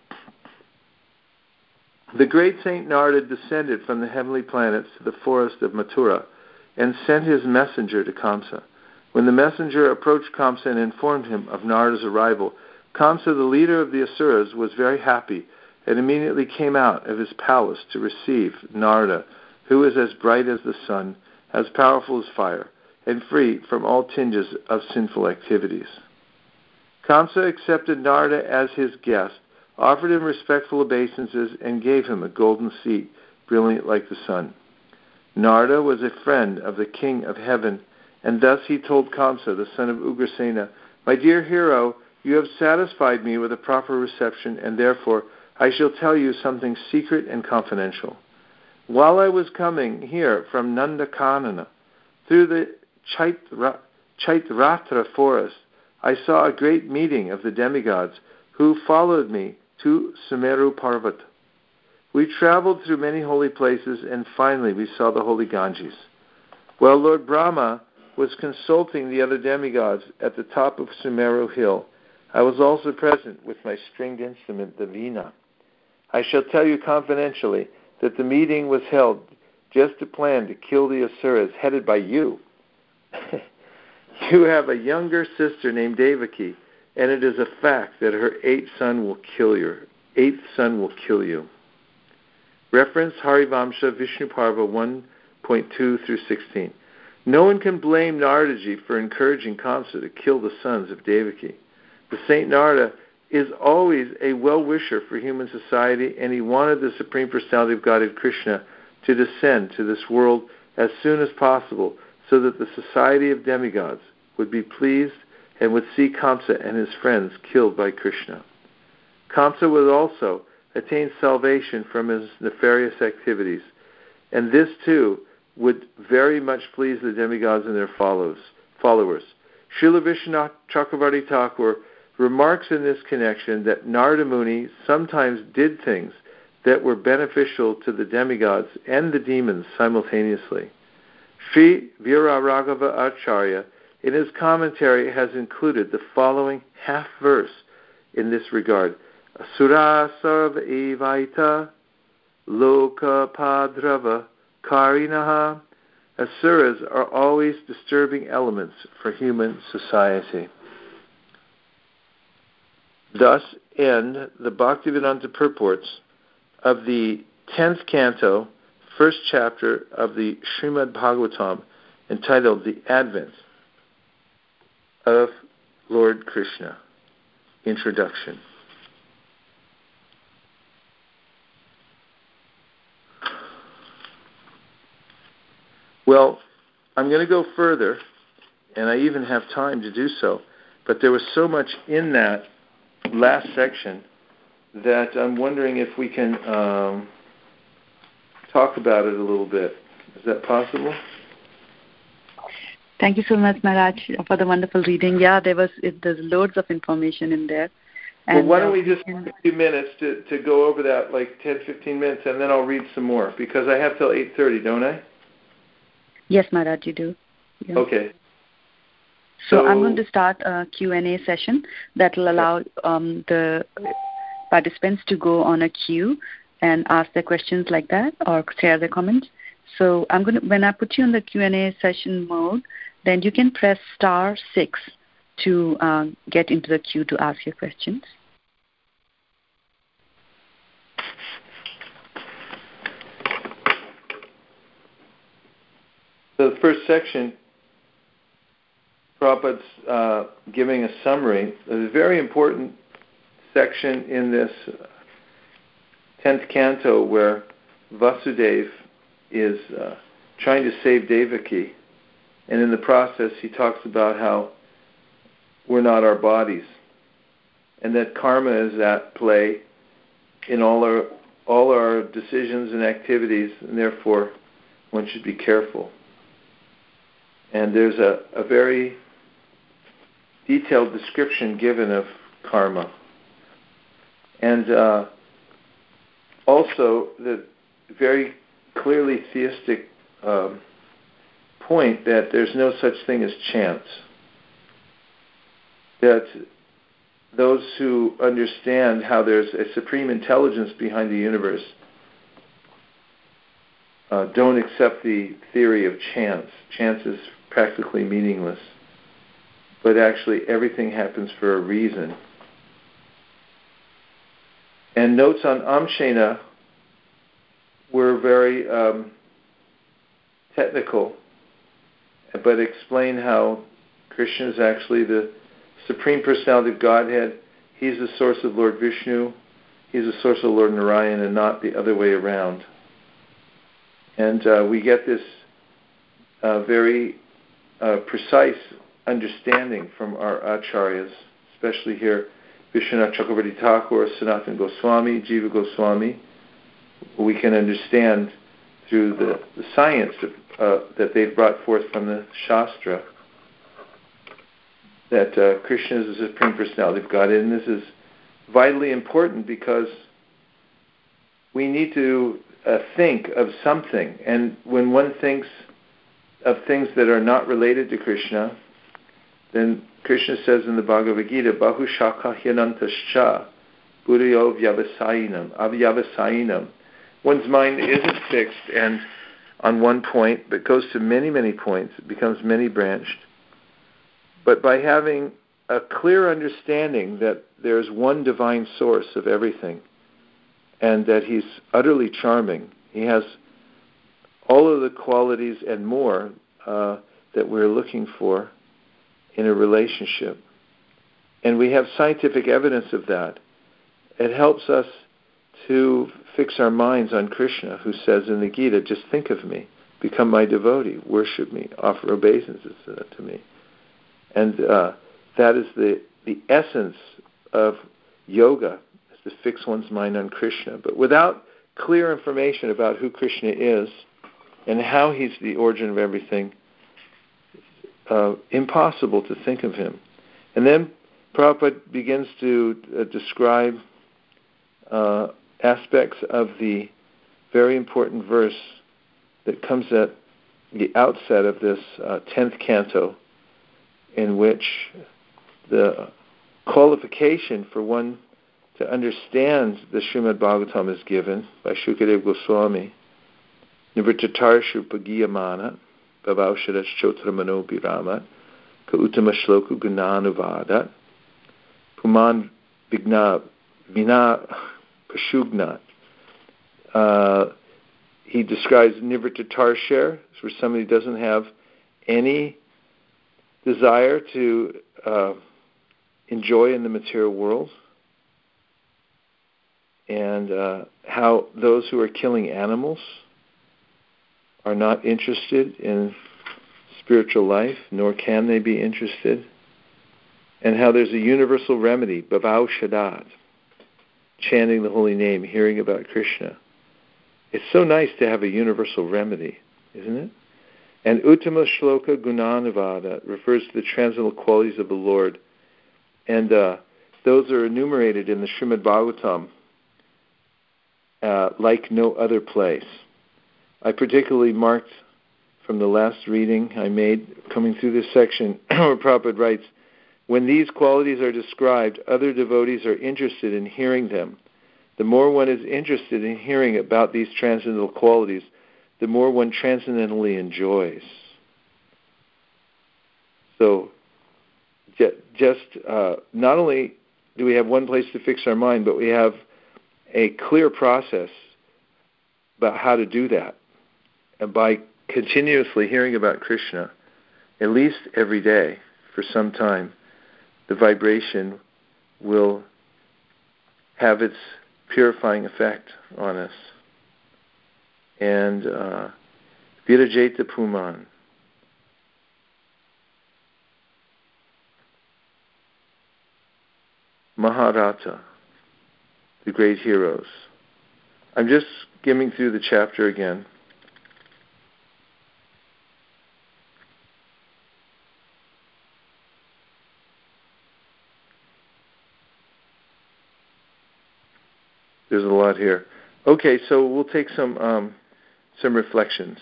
[SPEAKER 1] The great Saint Narada descended from the heavenly planets to the forest of Mathura and sent his messenger to Kamsa. When the messenger approached Kamsa and informed him of Narada's arrival, Kamsa, the leader of the Asuras, was very happy and immediately came out of his palace to receive Narada, who is as bright as the sun, as powerful as fire, and free from all tinges of sinful activities. Kamsa accepted Narada as his guest, offered him respectful obeisances, and gave him a golden seat, brilliant like the sun. Narada was a friend of the king of heaven, and thus he told Kamsa, the son of Ugrasena, "My dear hero, you have satisfied me with a proper reception, and therefore I shall tell you something secret and confidential. While I was coming here from Nandakanana, through the Chaitratra forest, I saw a great meeting of the demigods, who followed me to Sumeru Parvat. We traveled through many holy places, and finally we saw the holy Ganges. While Lord Brahma was consulting the other demigods at the top of Sumeru Hill, I was also present with my stringed instrument, the veena. I shall tell you confidentially that the meeting was held just to plan to kill the Asuras, headed by you. You have a younger sister named Devaki, and it is a fact that her eighth son will kill you. Reference Harivamsa Vishnuparva 1.2 through 16. No one can blame Naradaji for encouraging Kamsa to kill the sons of Devaki. The Saint Narada is always a well-wisher for human society, and he wanted the Supreme Personality of Godhead Krishna to descend to this world as soon as possible, so that the society of demigods would be pleased and would see Kamsa and his friends killed by Krishna. Kamsa would also attain salvation from his nefarious activities, and this too would very much please the demigods and their followers. Srila Vishwanath Chakravarti Thakur remarks in this connection that Narada Muni sometimes did things that were beneficial to the demigods and the demons simultaneously. Sri Viraraghava Acharya, in his commentary, has included the following half-verse in this regard. Asura sarva evaita loka padrava karinaha. Asuras are always disturbing elements for human society. Thus end the Bhaktivedanta purports of the 10th canto, first chapter of the Srimad Bhagavatam, entitled The Advent of Lord Krishna. Introduction. Well, I'm going to go further, and I even have time to do so, but there was so much in that last section that I'm wondering if we can talk about it a little bit. Is that possible?
[SPEAKER 2] Thank you so much, Maharaj, for the wonderful reading. Yeah, there's loads of information in there.
[SPEAKER 1] And, well, why don't we just take a few minutes to go over that, like 10, 15 minutes, and then I'll read some more, because I have till 8:30, don't I?
[SPEAKER 2] Yes, Maharaj, you do. Yeah.
[SPEAKER 1] Okay.
[SPEAKER 2] So I'm going to start a Q&A session that will allow the participants to go on a queue and ask their questions like that or share their comments. So when I put you in the Q&A session mode, then you can press *6 to get into the queue to ask your questions.
[SPEAKER 1] So the first section, Prabhupada's giving a summary. There's a very important section in this 10th canto where Vasudeva is trying to save Devaki, and in the process he talks about how we're not our bodies, and that karma is at play in all our decisions and activities, and therefore one should be careful. And there's a very detailed description given of karma. And also the very clearly theistic point that there's no such thing as chance. That those who understand how there's a supreme intelligence behind the universe don't accept the theory of chance. Chance is practically meaningless. But actually everything happens for a reason. And notes on Amshena were very technical, but explain how Krishna is actually the Supreme Personality of Godhead. He's the source of Lord Vishnu. He's the source of Lord Narayan, and not the other way around. And we get this very precise understanding from our acharyas, especially here, Vishwanath Chakravarti Thakur, Sanatana Goswami, Jiva Goswami. We can understand through the science that they've brought forth from the Shastra that Krishna is the Supreme Personality of Godhead, and this is vitally important because we need to think of something. And when one thinks of things that are not related to Krishna, then Krishna says in the Bhagavad Gita, Bahu Shaka Hyanantascha Buddhayo Avyavasayinam. One's mind isn't fixed and on one point, but goes to many, many points. It becomes many-branched. But by having a clear understanding that there's one divine source of everything, and that he's utterly charming, he has all of the qualities and more that we're looking for in a relationship. And we have scientific evidence of that. It helps us to fix our minds on Krishna, who says in the Gita, just think of me, become my devotee, worship me, offer obeisances to me. And that is the essence of yoga, is to fix one's mind on Krishna. But without clear information about who Krishna is and how he's the origin of everything, impossible to think of him. And then Prabhupada begins to describe aspects of the very important verse that comes at the outset of this 10th canto, in which the qualification for one to understand the Srimad Bhagavatam is given by Shukadeva Goswami. Nivrittatarshu pagiyamana bhavaushadash chotramano biramat ka uttama shloku gunanuvada puman vigna vina pashugnat. He describes Nivrittatarsher, where somebody doesn't have any desire to enjoy in the material world, and how those who are killing animals are not interested in spiritual life, nor can they be interested, and how there's a universal remedy, Bhavau Shadat, chanting the holy name, hearing about Krishna. It's so nice to have a universal remedy, isn't it? And Uttama Shloka Gunanavada refers to the transcendental qualities of the Lord. And those are enumerated in the Srimad Bhagavatam like no other place. I particularly marked from the last reading I made coming through this section where Prabhupada writes, when these qualities are described, other devotees are interested in hearing them. The more one is interested in hearing about these transcendental qualities, the more one transcendently enjoys. So, just not only do we have one place to fix our mind, but we have a clear process about how to do that. And by continuously hearing about Krishna, at least every day for some time, the vibration will have its purifying effect on us. And Virajeta Puman. Maharata, the great heroes. I'm just skimming through the chapter again. There's a lot here. Okay, so we'll take some reflections.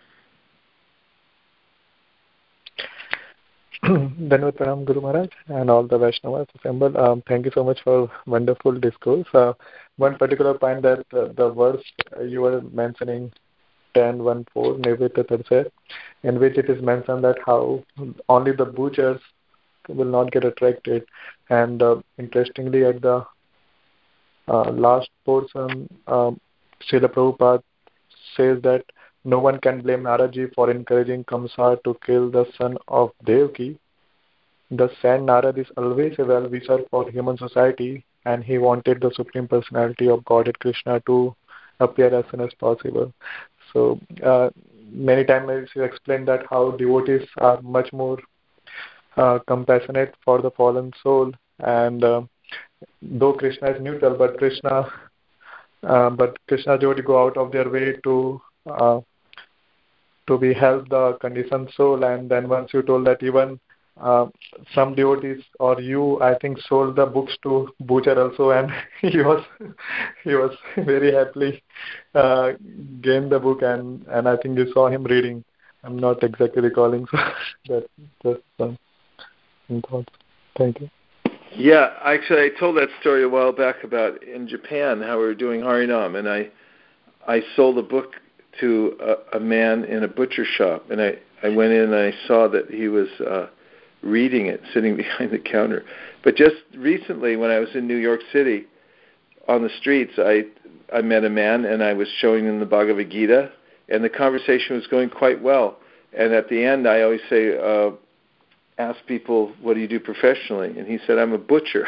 [SPEAKER 3] Dhanavad Pranam Guru Maharaj and all the Vaishnavas assembled. Thank you so much for wonderful discourse. One particular point that the verse you were mentioning, 10:1-4, Nivritta Tarsha, in which it is mentioned that how only the butchers will not get attracted. And interestingly, at the last portion, Srila Prabhupada says that no one can blame Naraji for encouraging Kamsa to kill the son of Devaki. The saint Narad is always a well-wisher for human society, and he wanted the Supreme Personality of Godhead Krishna to appear as soon as possible. So many times you explain that how devotees are much more compassionate for the fallen soul, and though Krishna is neutral, but Krishna devotee go out of their way to be help the conditioned soul. And then once you told that even some devotees or you, I think, sold the books to Butcher also, and he was very happily gained the book, and I think you saw him reading. I'm not exactly recalling, so that's some thoughts. Thank you.
[SPEAKER 1] Yeah, actually, I told that story a while back about in Japan how we were doing Harinam, and I sold a book to a man in a butcher shop, and I went in and I saw that he was reading it, sitting behind the counter. But just recently, when I was in New York City, on the streets, I met a man, and I was showing him the Bhagavad Gita, and the conversation was going quite well. And at the end, I always say, ask people, what do you do professionally? And he said, I'm a butcher.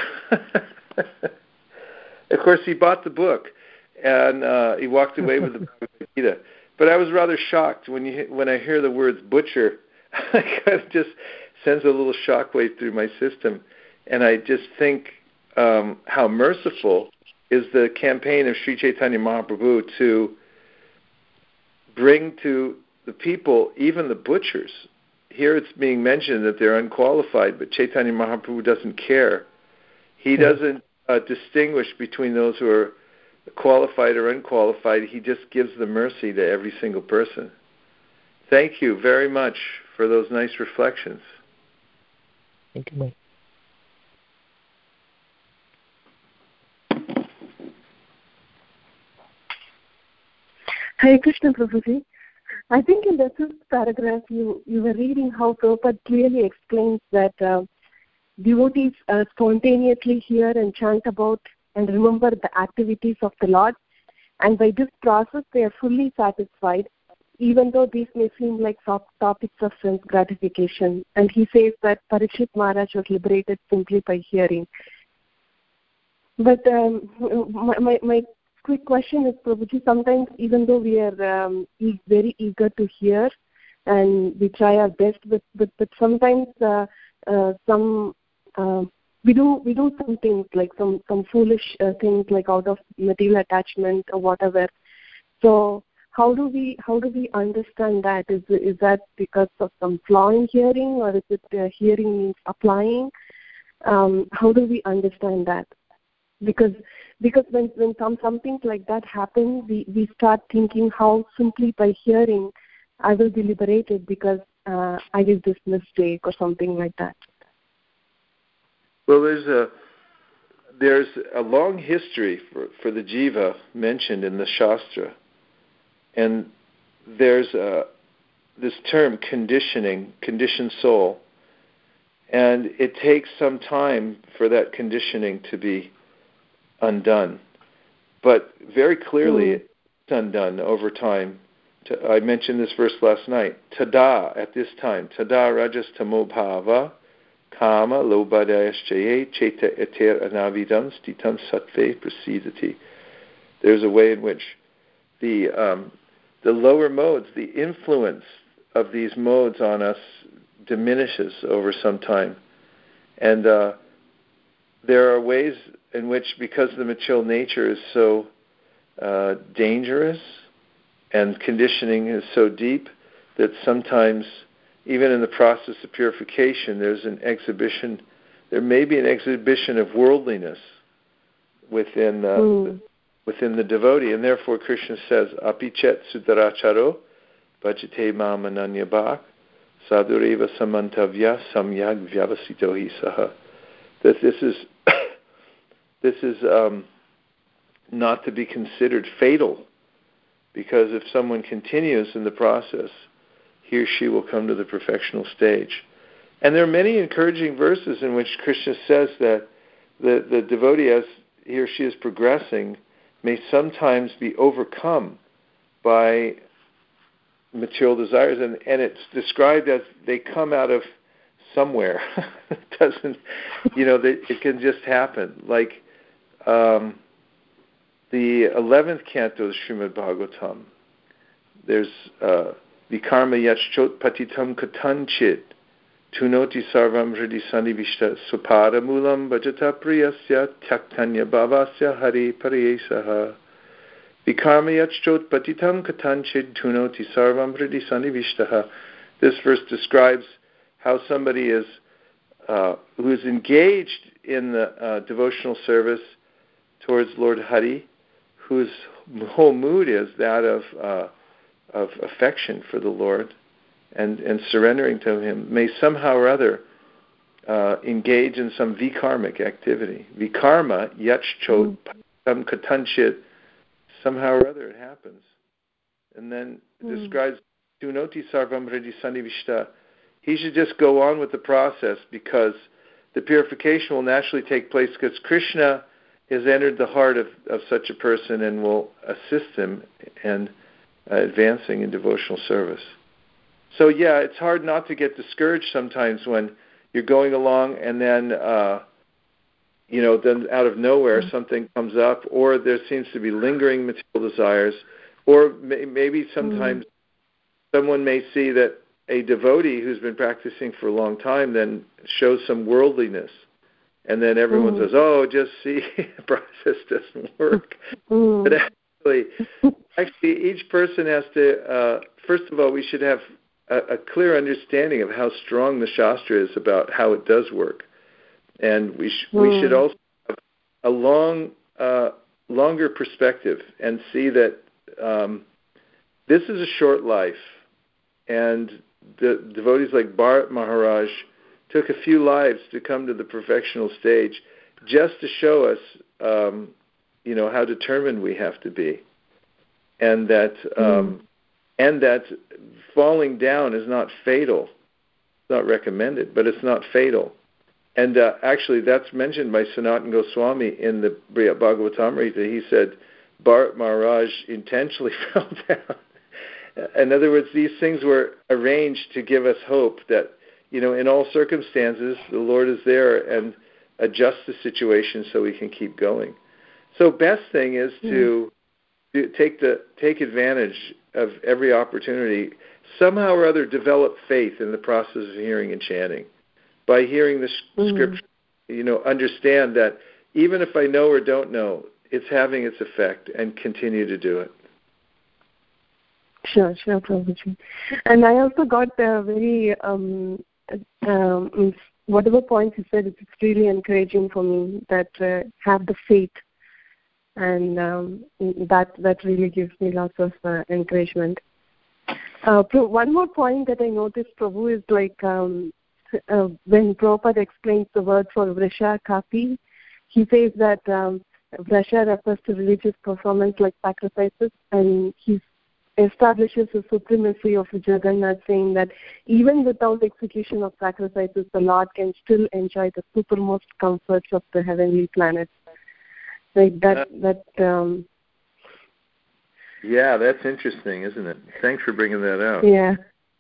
[SPEAKER 1] Of course, he bought the book, and he walked away with the Bhagavad Gita. But I was rather shocked when I hear the words butcher. It kind of just sends a little shockwave through my system. And I just think how merciful is the campaign of Sri Chaitanya Mahaprabhu to bring to the people, even the butchers. Here it's being mentioned that they're unqualified, but Chaitanya Mahaprabhu doesn't care. He doesn't distinguish between those who are qualified or unqualified. He just gives the mercy to every single person. Thank you very much for those nice reflections.
[SPEAKER 3] Thank you, Mike.
[SPEAKER 4] Hare Krishna, Prabhuji. I think in the fifth paragraph you were reading how Prabhupada clearly explains that devotees spontaneously hear and chant about and remember the activities of the Lord, and by this process they are fully satisfied, even though these may seem like topics of sense gratification. And he says that Parikshit Maharaj was liberated simply by hearing. But my quick question is, Prabhuji, sometimes even though we are very eager to hear and we try our best, but sometimes we do some things like some foolish things, like out of material attachment or whatever. So how do we understand that? Is that because of some flaw in hearing, or is it hearing means applying? How do we understand that? Because when some things like that happen, we start thinking how simply by hearing I will be liberated because I did this mistake or something like that.
[SPEAKER 1] Well, there's a long history for the jiva mentioned in the Shastra, and there's this term conditioning, conditioned soul, and it takes some time for that conditioning to be undone. But very clearly it's undone over time. I mentioned this verse last night. Tada, at this time, tada rajas tamo bhava kama lobhadayaschaye cheta eter anavidam stitam sattve prasidati. There's a way in which the lower modes, the influence of these modes on us diminishes over some time. And there are ways in which, because the material nature is so dangerous and conditioning is so deep, that sometimes, even in the process of purification, there may be an exhibition of worldliness within the devotee, and therefore Krishna says, apichet sudaracharo bhajate mam ananyabhak sadureva samantavya samyag vyavasito hi saha. That this is not to be considered fatal, because if someone continues in the process, he or she will come to the perfectional stage. And there are many encouraging verses in which Krishna says that the devotee, as he or she is progressing, may sometimes be overcome by material desires, and it's described as they come out of somewhere. It doesn't, it can just happen. Like the 11th canto of Srimad Bhagavatam, there's Vikarma yachchot patitam katanchit tunoti sarvam hridi sannivishta supada mulam bhajata priyasya tyaktanya bhavasya hari pariyesaha. Vikarma yachchot patitam katanchit tunoti sarvam hridi sannivishta. This verse describes how somebody is who's engaged in the devotional service towards Lord Hari, whose whole mood is that of affection for the Lord and surrendering to Him, may somehow or other engage in some vikarmic activity. Vikarma, yachchot, some katanchit, somehow or other it happens. And then describes, Dunoti sarvam hridhi sannivishta. He should just go on with the process because the purification will naturally take place because Krishna has entered the heart of such a person and will assist him in advancing in devotional service. So yeah, it's hard not to get discouraged sometimes when you're going along and then, then out of nowhere something comes up, or there seems to be lingering material desires, or maybe sometimes someone may see that a devotee who's been practicing for a long time then shows some worldliness. And then everyone says, oh, just see, the process doesn't work. But actually, each person has to, first of all, we should have a clear understanding of how strong the Shastra is about how it does work. And we should also have a longer perspective and see that this is a short life. And the devotees like Bharat Maharaj took a few lives to come to the perfectional stage just to show us, how determined we have to be. And that falling down is not fatal. It's not recommended, but it's not fatal. And actually, that's mentioned by Sanatana Goswami in the Bhagavatamrita. He said, Bharat Maharaj intentionally fell down. In other words, these things were arranged to give us hope that, in all circumstances, the Lord is there and adjusts the situation so we can keep going. So best thing is to take advantage of every opportunity. Somehow or other develop faith in the process of hearing and chanting. By hearing the scripture, understand that even if I know or don't know, it's having its effect, and continue to do it.
[SPEAKER 4] Sure, Prabhuji. And I also got very, whatever points you said, it's really encouraging for me that have the faith. And that really gives me lots of encouragement. One more point that I noticed, Prabhu, is like when Prabhupada explains the word for Vrisha Kapi, he says that Vrisha refers to religious performance like sacrifices, and he establishes the supremacy of Jagannath, saying that even without execution of sacrifices, the Lord can still enjoy the supermost comforts of the heavenly planets. Like that.
[SPEAKER 1] Yeah, that's interesting, isn't it? Thanks for bringing that out.
[SPEAKER 4] Yeah.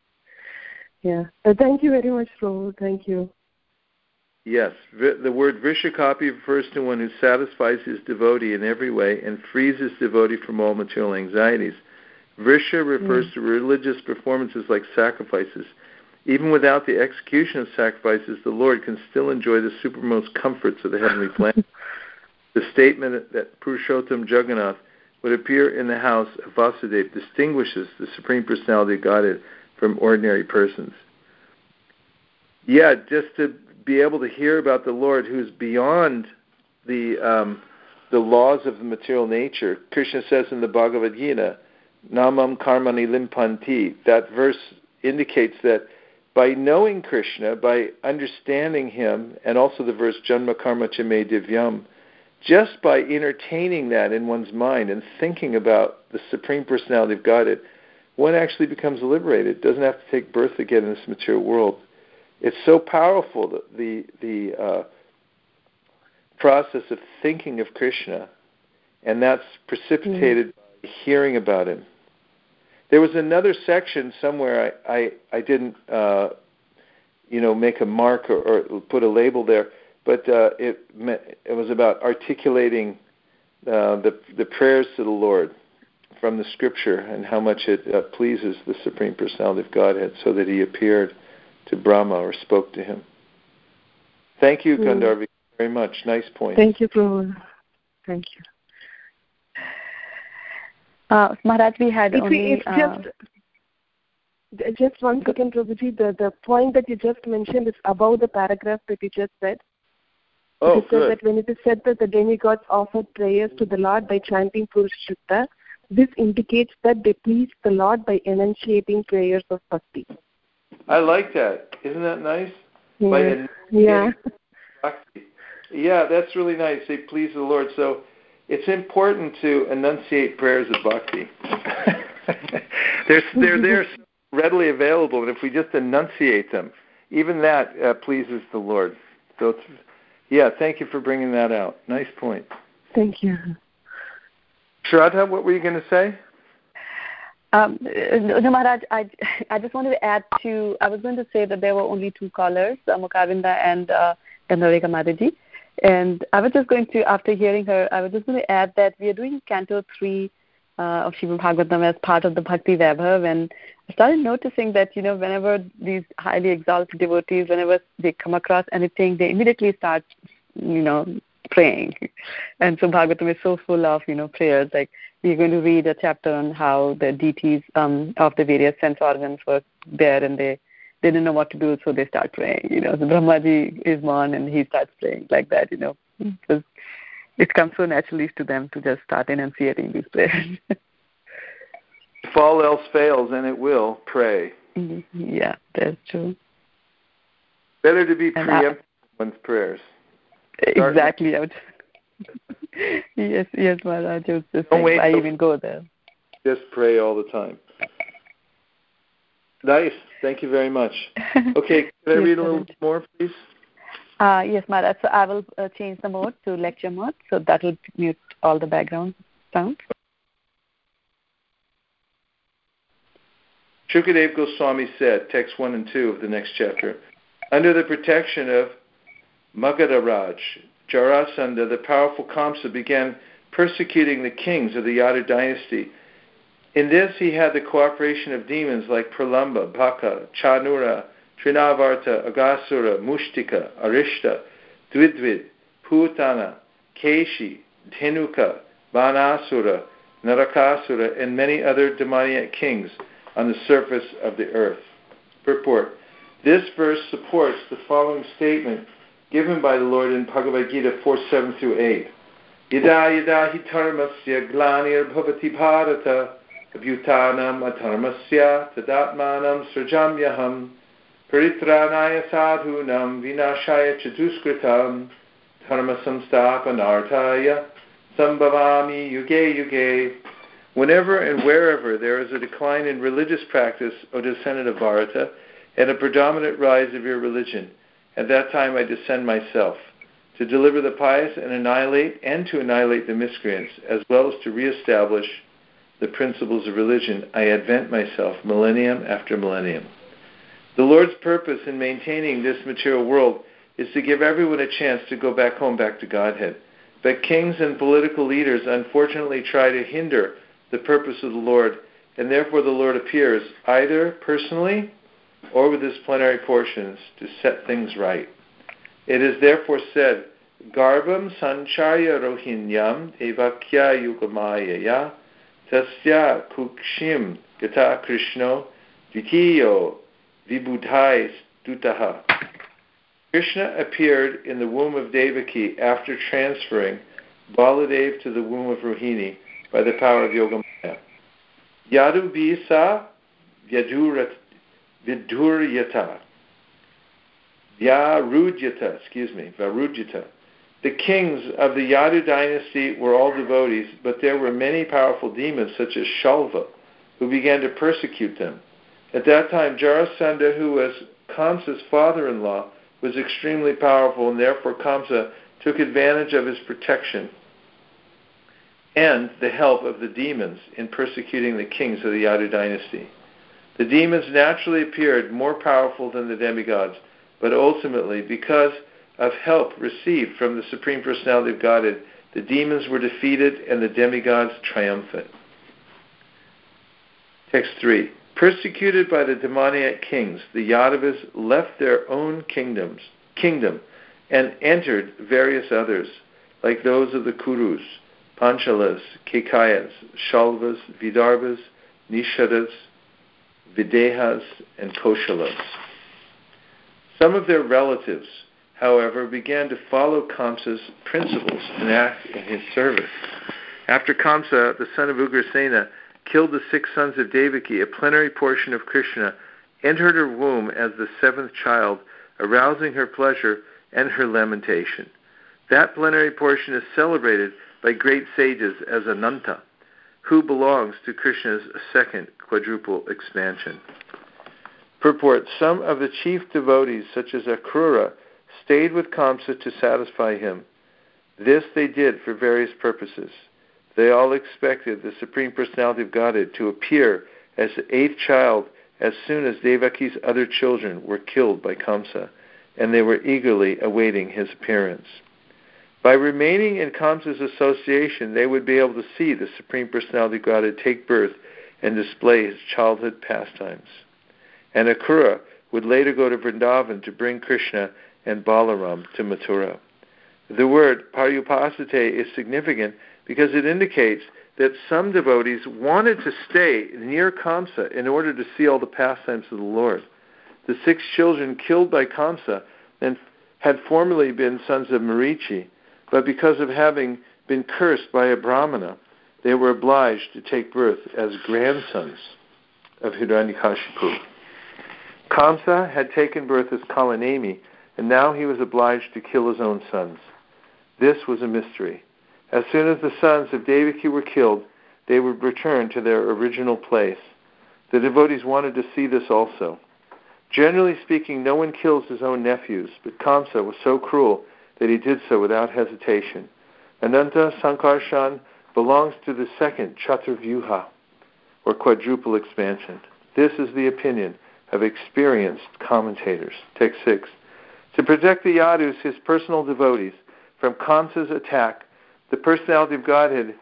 [SPEAKER 4] Thank you very much, Prabhu. Thank you.
[SPEAKER 1] Yes, the word Vrishakapi refers to one who satisfies his devotee in every way and frees his devotee from all material anxieties. Vrisha refers to religious performances like sacrifices. Even without the execution of sacrifices, the Lord can still enjoy the supermost comforts of the heavenly planet. The statement that Purushottam Jagannath would appear in the house of Vasudeva distinguishes the Supreme Personality of Godhead from ordinary persons. Yeah, just to be able to hear about the Lord who's beyond the laws of the material nature. Krishna says in the Bhagavad Gita, Namam karmani limpanti. That verse indicates that by knowing Krishna, by understanding Him, and also the verse Janma karma cha me divyam, just by entertaining that in one's mind and thinking about the Supreme Personality of Godhead, one actually becomes liberated. Doesn't have to take birth again in this material world. It's so powerful, the process of thinking of Krishna, and that's precipitated by hearing about Him. There was another section somewhere I didn't make a mark or put a label there, but it was about articulating the prayers to the Lord from the Scripture and how much it pleases the Supreme Personality of Godhead, so that He appeared to Brahma or spoke to him. Thank you, Gandharvi, very much. Nice point.
[SPEAKER 4] Thank you, Prabhu. Thank you.
[SPEAKER 2] Maharaj, we had
[SPEAKER 4] Just 1 second, Prabhuji. The point that you just mentioned is above the paragraph that you just said.
[SPEAKER 1] Oh,
[SPEAKER 4] it
[SPEAKER 1] good.
[SPEAKER 4] Said that when it is said that the demigods offered prayers to the Lord by chanting Purushutta, this indicates that they pleased the Lord by enunciating prayers of bhakti.
[SPEAKER 1] I like that. Isn't that nice?
[SPEAKER 4] Yeah.
[SPEAKER 1] Bhakti. Yeah, that's really nice. They please the Lord. So it's important to enunciate prayers of bhakti. they're there readily available, and if we just enunciate them, even that pleases the Lord. So, thank you for bringing that out. Nice point.
[SPEAKER 4] Thank you.
[SPEAKER 1] Shraddha, what were you going to say?
[SPEAKER 2] No, Maharaj, I just wanted to add to, I was going to say that there were only 2 callers, Mukhavinda and Gandharika Mataji. And I was just going to, after hearing her, I was just going to add that we are doing Canto 3 of Srimad Bhagavatam as part of the Bhakti Vaibhav. And I started noticing that, whenever these highly exalted devotees, whenever they come across anything, they immediately start, praying. And so Bhagavatam is so full of, prayers. Like, we're going to read a chapter on how the deities of the various sense organs were there, and they didn't know what to do, so they start praying. So Brahmaji is born, and he starts praying like that. Because it comes so naturally to them to just start enunciating these prayers.
[SPEAKER 1] If all else fails, and it will, pray.
[SPEAKER 2] Yeah, that's true.
[SPEAKER 1] Better to be preemptive one's prayers.
[SPEAKER 2] Exactly. Yes, Maharaj. I was just saying, why even go there?
[SPEAKER 1] Just pray all the time. Nice. Thank you very much. Okay, can I read a little more, please?
[SPEAKER 2] Yes, Maharaj. So I will change the mode to lecture mode, so that will mute all the background sound.
[SPEAKER 1] Shukadev Goswami said, text 1 and 2 of the next chapter, under the protection of Magadharaj, Jarasandha, the powerful Kamsa, began persecuting the kings of the Yadu dynasty. In this, he had the cooperation of demons like Pralamba, Bhaka, Chanura, Trinavarta, Agasura, Mushtika, Arishta, Dvidvid, Putana, Keshi, Dhenuka, Banasura, Narakasura, and many other demoniac kings on the surface of the earth. Purport. This verse supports the following statement given by the Lord in Bhagavad Gita 4:7-8. Yada yada hi dharmasya glanir bhavati bharata abhyutanam adharmasya tadatmanam srajamyaham paritranaya sadhunam vinashaya chaduskritam dharma samstapanartaya sambhavami yuge yuge. Whenever and wherever there is a decline in religious practice, O descendant of Bharata, and a predominant rise of your religion, at that time I descend myself, to deliver the pious and to annihilate the miscreants, as well as to reestablish the principles of religion. I advent myself millennium after millennium. The Lord's purpose in maintaining this material world is to give everyone a chance to go back home, back to Godhead. But kings and political leaders unfortunately try to hinder the purpose of the Lord, and therefore the Lord appears either personally or with his plenary portions to set things right. It is therefore said, Garbam sancharya rohinyam evakya yugamayaya tasya kukshim gata krishno dvitiyo vibudhai stutaha. Krishna appeared in the womb of Devaki after transferring Baladev to the womb of Rohini by the power of Yogamaya. Yadu bisa vidhuryata. Varujyata. The kings of the Yadu dynasty were all devotees, but there were many powerful demons such as Shalva, who began to persecute them. At that time, Jarasandha, who was Kamsa's father-in-law, was extremely powerful, and therefore Kamsa took advantage of his protection and the help of the demons in persecuting the kings of the Yadu dynasty. The demons naturally appeared more powerful than the demigods, but ultimately, because of help received from the Supreme Personality of Godhead, the demons were defeated and the demigods triumphant. Text 3. Persecuted by the demoniac kings, the Yadavas left their own kingdom and entered various others, like those of the Kurus, Panchalas, Kekayas, Shalvas, Vidarbhas, Nishadas, Videhas, and Koshalas. Some of their relatives, however, began to follow Kamsa's principles and act in his service. After Kamsa, the son of Ugrasena, killed the 6 sons of Devaki, a plenary portion of Krishna entered her womb as the 7th child, arousing her pleasure and her lamentation. That plenary portion is celebrated by great sages as Ananta, who belongs to Krishna's 2nd quadruple expansion. Purport: some of the chief devotees, such as Akrura, stayed with Kamsa to satisfy him. This they did for various purposes. They all expected the Supreme Personality of Godhead to appear as the 8th child as soon as Devaki's other children were killed by Kamsa, and they were eagerly awaiting his appearance. By remaining in Kamsa's association, they would be able to see the Supreme Personality of Godhead take birth and display his childhood pastimes. And Akrura would later go to Vrindavan to bring Krishna and Balaram to Mathura. The word Paryupasate is significant because it indicates that some devotees wanted to stay near Kamsa in order to see all the pastimes of the Lord. The 6 children killed by Kamsa and had formerly been sons of Marichi, but because of having been cursed by a Brahmana, they were obliged to take birth as grandsons of Hiranyakashipu. Kamsa had taken birth as Kalanemi, and now he was obliged to kill his own sons. This was a mystery. As soon as the sons of Devaki were killed, they would return to their original place. The devotees wanted to see this also. Generally speaking, no one kills his own nephews, but Kamsa was so cruel that he did so without hesitation. Ananta Sankarshan belongs to the 2nd Chaturvyuha, or quadruple expansion. This is the opinion of experienced commentators. Text 6. To protect the Yadus, his personal devotees, from Kamsa's attack, the Personality of Godhead,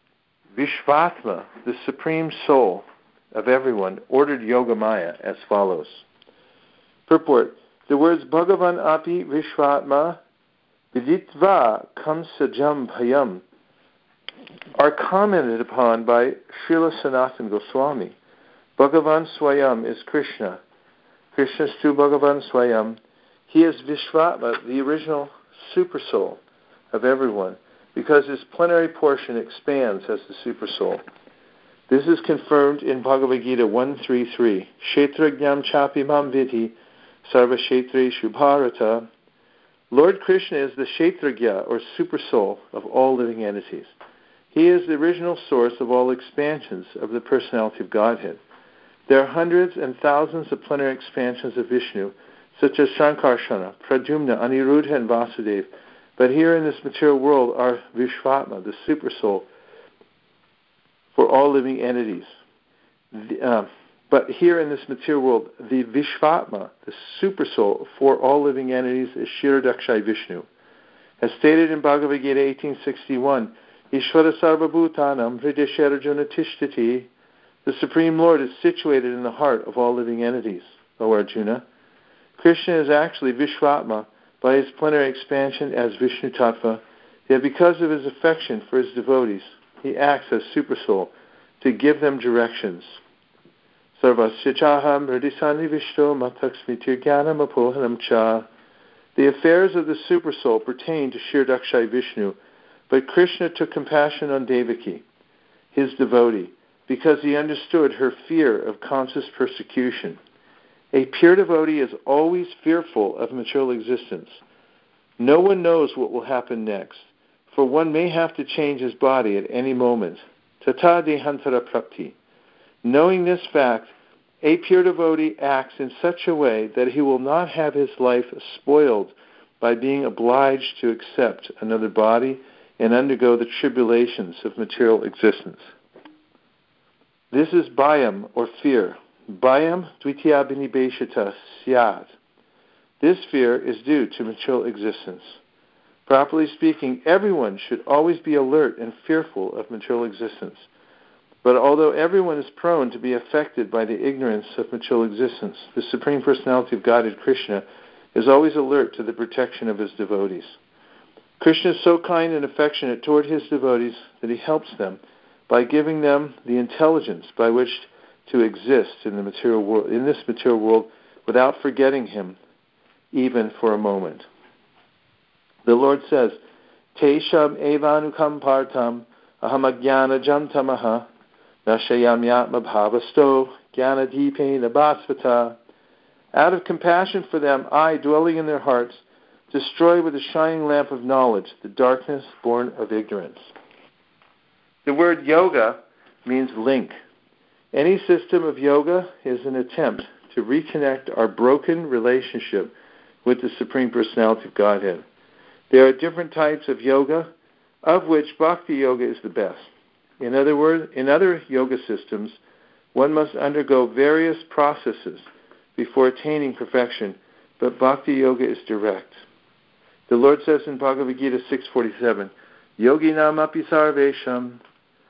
[SPEAKER 1] Vishvatma, the Supreme Soul of everyone, ordered Yogamaya as follows. Purport: the words Bhagavan api Vishvatma viditva kamsajam bhayam are commented upon by Srila Sanatana Goswami. Bhagavan Swayam is Krishna. Krishnastu Bhagavan Swayam. He is Vishvatma, the original super soul of everyone, because his plenary portion expands as the super soul. This is confirmed in Bhagavad Gita 1.3.3. Kshetrajnam chapi mam vidhi sarva kshetreshu bharata. Lord Krishna is the Kshetrajna, or super soul, of all living entities. He is the original source of all expansions of the Personality of Godhead. There are hundreds and thousands of plenary expansions of Vishnu, such as Sankarsana, Pradyumna, Aniruddha, and Vasudeva. But here in this material world are Vishvatma, the super soul, for all living entities. But here in this material world, the Vishvatma, the super soul for all living entities, is Kshirodakshayi Vishnu. As stated in Bhagavad Gita 1861, Ishvara Sarvabhutanam Hridesharajuna Tishtati, the Supreme Lord is situated in the heart of all living entities, O Arjuna. Krishna is actually Vishvatma by his plenary expansion as Vishnu Tattva, yet because of his affection for his devotees, he acts as super soul to give them directions. Sarvasya chaham hridisani vishto mataksmitir jnanam apohanam cha. The affairs of the super soul pertain to Kshirodakshayi Vishnu, but Krishna took compassion on Devaki, his devotee, because he understood her fear of Kamsa's persecution. A pure devotee is always fearful of material existence. No one knows what will happen next, for one may have to change his body at any moment. Tata dehantara prapti. Knowing this fact, a pure devotee acts in such a way that he will not have his life spoiled by being obliged to accept another body and undergo the tribulations of material existence. This is bhayam, or fear. Bhayam dvitiya binibeshita syat. This fear is due to material existence. Properly speaking, everyone should always be alert and fearful of material existence. But although everyone is prone to be affected by the ignorance of material existence, the Supreme Personality of Godhead, Krishna, is always alert to the protection of his devotees. Krishna is so kind and affectionate toward his devotees that he helps them by giving them the intelligence by which to exist in the material world, in this material world, without forgetting Him, even for a moment. The Lord says, Tesham evanukam partam aham ajnana jantamaha nashayam yatma bhavasto jnanadipena bhasvata. Out of compassion for them, I, dwelling in their hearts, destroy with a shining lamp of knowledge the darkness born of ignorance. The word yoga means link. Any system of yoga is an attempt to reconnect our broken relationship with the Supreme Personality of Godhead. There are different types of yoga, of which Bhakti Yoga is the best. In other words, in other yoga systems, one must undergo various processes before attaining perfection, but Bhakti Yoga is direct. The Lord says in Bhagavad Gita 6:47, Yoginam api sarvesham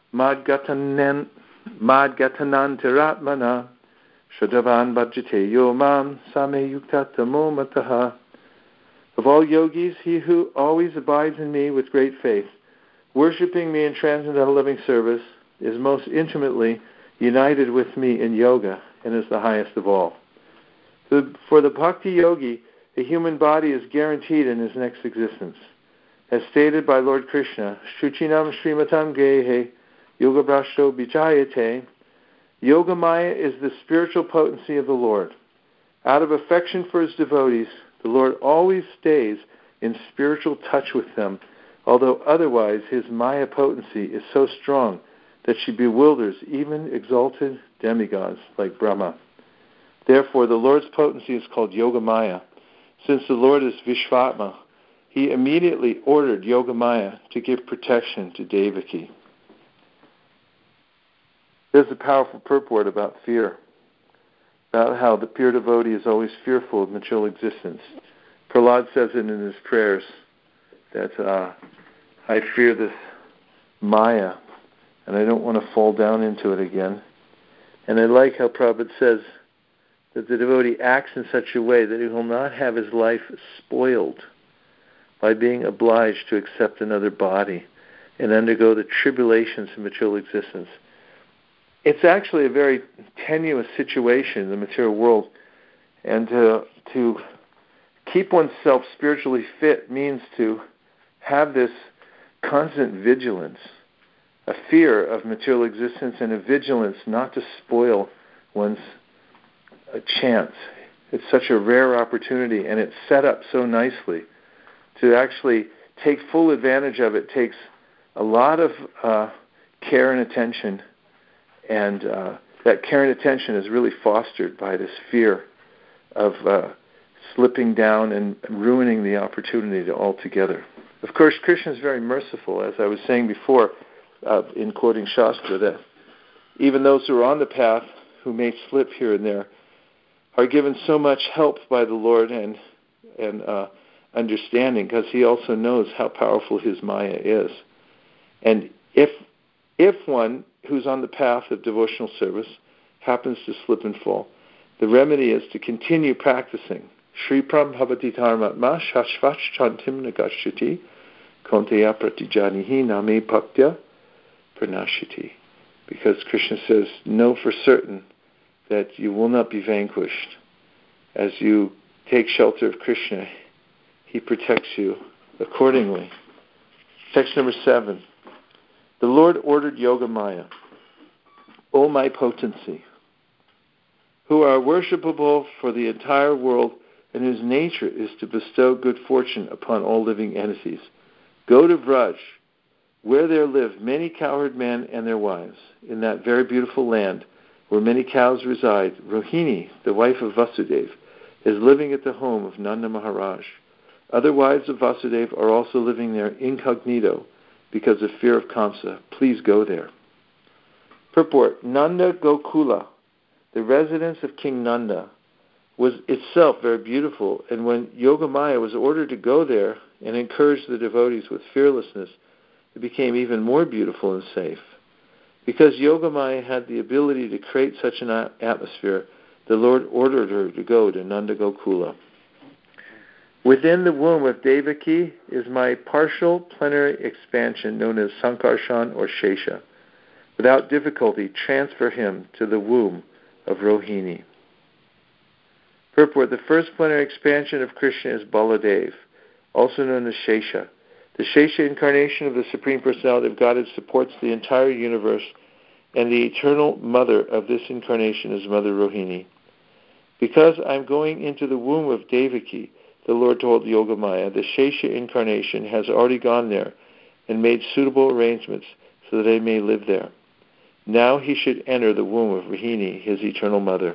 [SPEAKER 1] madgatanantaratmana shadavan bhajate yomam same yuktatamo mataha. Of all yogis, he who always abides in me with great faith, worshipping me in transcendental living service, is most intimately united with me in yoga and is the highest of all. For the Bhakti Yogi, a human body is guaranteed in his next existence. As stated by Lord Krishna, Shuchinam Srimatam Gehe Yoga Brashto Bijayate, Yoga Maya is the spiritual potency of the Lord. Out of affection for his devotees, the Lord always stays in spiritual touch with them, although otherwise his Maya potency is so strong that she bewilders even exalted demigods like Brahma. Therefore, the Lord's potency is called Yoga Maya. Since the Lord is Vishvatma, he immediately ordered Yoga Maya to give protection to Devaki. There's a powerful purport about fear, about how the pure devotee is always fearful of material existence. Prahlad says it in his prayers that I fear this Maya and I don't want to fall down into it again. And I like how Prabhupada says that the devotee acts in such a way that he will not have his life spoiled by being obliged to accept another body and undergo the tribulations of material existence. It's actually a very tenuous situation in the material world, and to keep oneself spiritually fit means to have this constant vigilance, a fear of material existence and a vigilance not to spoil one's chance. It's such a rare opportunity, and it's set up so nicely. To actually take full advantage of it takes a lot of care and attention, and that care and attention is really fostered by this fear of slipping down and ruining the opportunity altogether. Of course, Krishna is very merciful, as I was saying before in quoting Shastra, that even those who are on the path who may slip here and there are given so much help by the Lord and understanding, because he also knows how powerful his Maya is. And if one who's on the path of devotional service happens to slip and fall, the remedy is to continue practicing. Shri Pram Bhavati Dharmatma Shashvach Chantim Nagashati Konteya Pratijanihi Name Bhaktya Pranashiti. Because Krishna says, know for certain that you will not be vanquished. As you take shelter of Krishna, he protects you accordingly. Text number 7. The Lord ordered Yoga Maya, O my potency, who are worshipable for the entire world and whose nature is to bestow good fortune upon all living entities. Go to Vraj, where there live many cowherd men and their wives. In that very beautiful land where many cows reside, Rohini, the wife of Vasudeva, is living at the home of Nanda Maharaj. Other wives of Vasudeva are also living there incognito because of fear of Kamsa. Please go there. Purport: Nanda Gokula, the residence of King Nanda, was itself very beautiful, and when Yogamaya was ordered to go there and encourage the devotees with fearlessness, it became even more beautiful and safe. Because Yogamaya had the ability to create such an atmosphere, the Lord ordered her to go to Nanda Gokula. Within the womb of Devaki is my partial plenary expansion known as Sankarshan or Shesha. Without difficulty, transfer him to the womb of Rohini. Purport: the first plenary expansion of Krishna is Baladev, also known as Shesha. The Shesha incarnation of the Supreme Personality of Godhead supports the entire universe, and the eternal mother of this incarnation is Mother Rohini. Because I'm going into the womb of Devaki, the Lord told Yogamaya, the Shesha incarnation has already gone there and made suitable arrangements so that I may live there. Now he should enter the womb of Rohini, his eternal mother.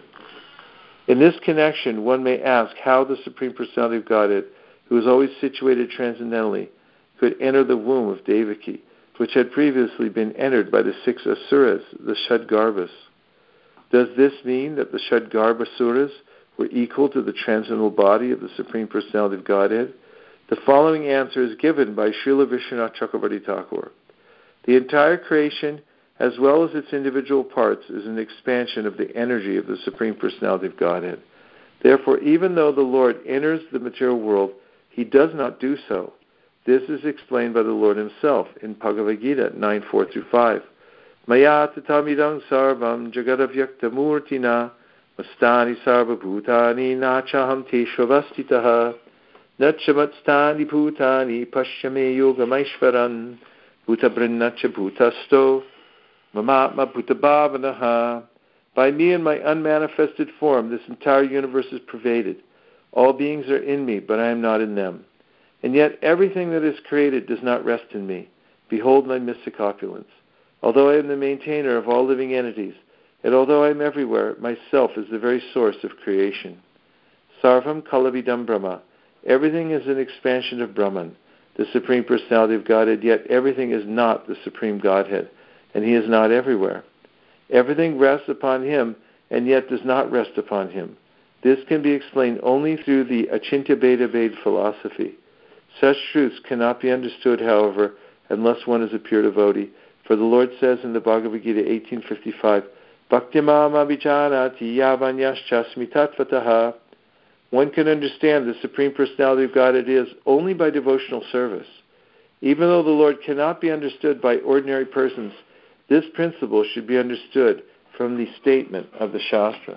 [SPEAKER 1] In this connection, one may ask how the Supreme Personality of Godhead, who is always situated transcendentally, could enter the womb of Devaki, which had previously been entered by the 6 asuras, the Shadgarbhas. Does this mean that the Shadgarbhasuras were equal to the transcendental body of the Supreme Personality of Godhead? The following answer is given by Srila Vishwanath Chakravarti Thakur. The entire creation, as well as its individual parts, is an expansion of the energy of the Supreme Personality of Godhead. Therefore, even though the Lord enters the material world, he does not do so. This is explained by the Lord himself in Bhagavad Gita 9:4-5. Maya tatamidang sarvam jagadavyaktamurtina mastani sarva bhutani nachaham teshvavastitaha nachamatstani bhutani pashyame yogamaishvaran bhutabrinacha bhutasto mamatma bhutabhavanaha. By me and my unmanifested form, this entire universe is pervaded. All beings are in me, but I am not in them. And yet everything that is created does not rest in me. Behold my mystic opulence. Although I am the maintainer of all living entities, and although I am everywhere, myself is the very source of creation. Sarvam Kalavidam Brahma. Everything is an expansion of Brahman, the Supreme Personality of Godhead, yet everything is not the Supreme Godhead, and he is not everywhere. Everything rests upon him, and yet does not rest upon him. This can be explained only through the Achintya Bheda Ved philosophy. Such truths cannot be understood, however, unless one is a pure devotee. For the Lord says in the Bhagavad Gita 18:55, Bhaktimam abhijanati yavanyaschasmi tattvataha. One can understand the Supreme Personality of Godhead is only by devotional service. Even though the Lord cannot be understood by ordinary persons, this principle should be understood from the statement of the Shastras.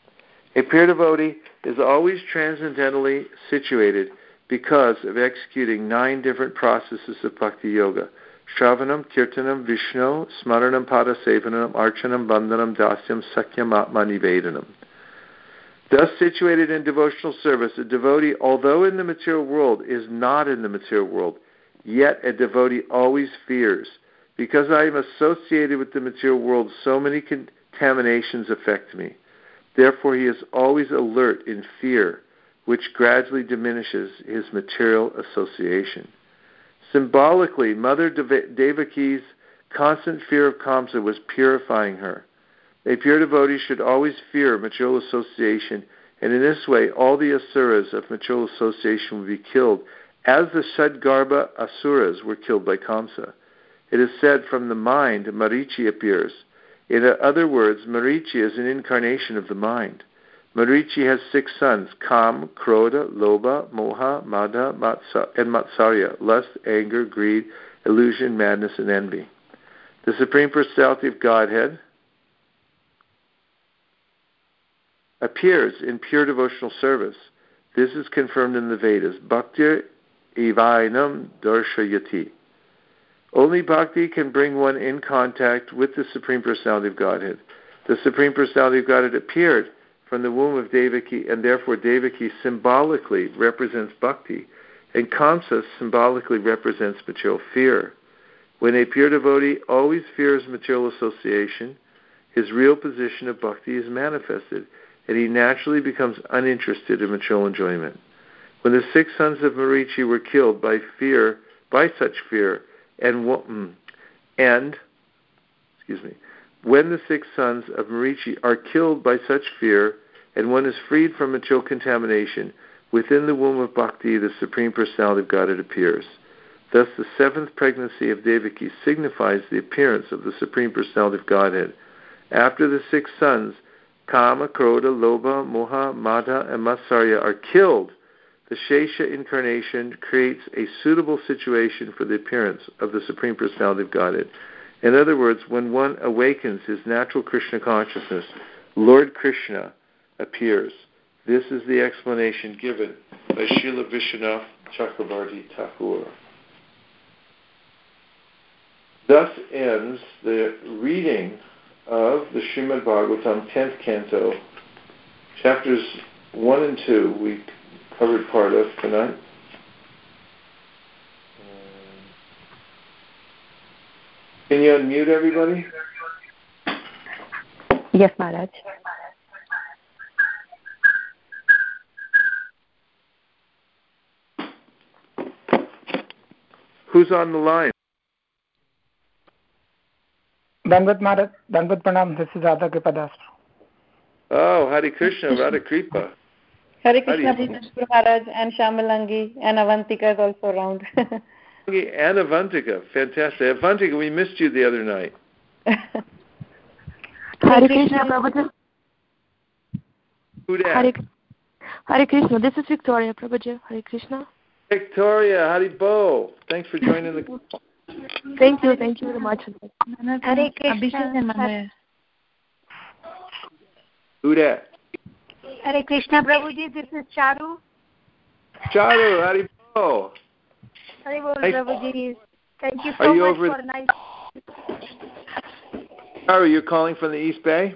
[SPEAKER 1] A pure devotee is always transcendentally situated because of executing 9 different processes of Bhakti Yoga: Shravanam, Kirtanam, Vishnu, Smaranam, Padasevanam, Archanam, Bandhanam, Dasyam, Sakyam, Atma Nivedanam. Thus situated in devotional service, a devotee, although in the material world, is not in the material world, yet a devotee always fears. Because I am associated with the material world, so many contaminations affect me. Therefore he is always alert in fear, which gradually diminishes his material association. Symbolically, Mother Devaki's constant fear of Kamsa was purifying her. A pure devotee should always fear material association, and in this way all the asuras of material association will be killed, as the Shadgarbha asuras were killed by Kamsa. It is said from the mind Marichi appears. In other words, Marichi is an incarnation of the mind. Marichi has 6 sons: Kam, Krodha, Lobha, Moha, Madha, and Matsarya: lust, anger, greed, illusion, madness, and envy. The Supreme Personality of Godhead appears in pure devotional service. This is confirmed in the Vedas. Bhaktir evainam darshayati. Only bhakti can bring one in contact with the Supreme Personality of Godhead. The Supreme Personality of Godhead appeared from the womb of Devaki, and therefore Devaki symbolically represents bhakti, and Kamsa symbolically represents material fear. When a pure devotee always fears material association, his real position of bhakti is manifested, and he naturally becomes uninterested in material enjoyment. When the 6 sons of Marichi were killed by such fear, when the 6 sons of Marichi are killed by such fear, and one is freed from material contamination, within the womb of Bhakti the Supreme Personality of Godhead appears. Thus the 7th pregnancy of Devaki signifies the appearance of the Supreme Personality of Godhead. After the 6 sons, Kama, Krodha, Lobha, Moha, Madha, and Matsarya, are killed, the Shesha incarnation creates a suitable situation for the appearance of the Supreme Personality of Godhead. In other words, when one awakens his natural Krishna consciousness, Lord Krishna appears. This is the explanation given by Srila Vishwanath Chakravarti Thakur. Thus ends the reading of the Srimad Bhagavatam 10th Canto, chapters 1 and 2. We covered part of tonight. Can you unmute everybody?
[SPEAKER 5] Yes, Maharaj.
[SPEAKER 1] Who's on the line?
[SPEAKER 6] Danvat Maharaj, Danvat Pranam, this is Radha Kripadas.
[SPEAKER 1] Oh, Hare Krishna, Radha Kripa.
[SPEAKER 7] Hare Krishna, Guru Maharaj, and Shamalangi, and Avantika is also around.
[SPEAKER 1] And Avantika, fantastic. Avantika, we missed you the other night.
[SPEAKER 5] Hare Krishna, Prabhuji.
[SPEAKER 1] Who that?
[SPEAKER 5] Hare Krishna, this is Victoria, Prabhuji. Hare Krishna.
[SPEAKER 1] Victoria, Haribo. Thanks for joining the call.
[SPEAKER 5] Thank you very much.
[SPEAKER 7] Hare Krishna.
[SPEAKER 1] Who that?
[SPEAKER 7] Hare Krishna, Prabhuji, this is Charu.
[SPEAKER 1] Charu, Haribo.
[SPEAKER 7] Haribol, Prabhuji. Thank you
[SPEAKER 1] Are
[SPEAKER 7] so
[SPEAKER 1] you
[SPEAKER 7] much
[SPEAKER 1] over
[SPEAKER 7] for a nice...
[SPEAKER 1] Charu, you're calling from the East Bay?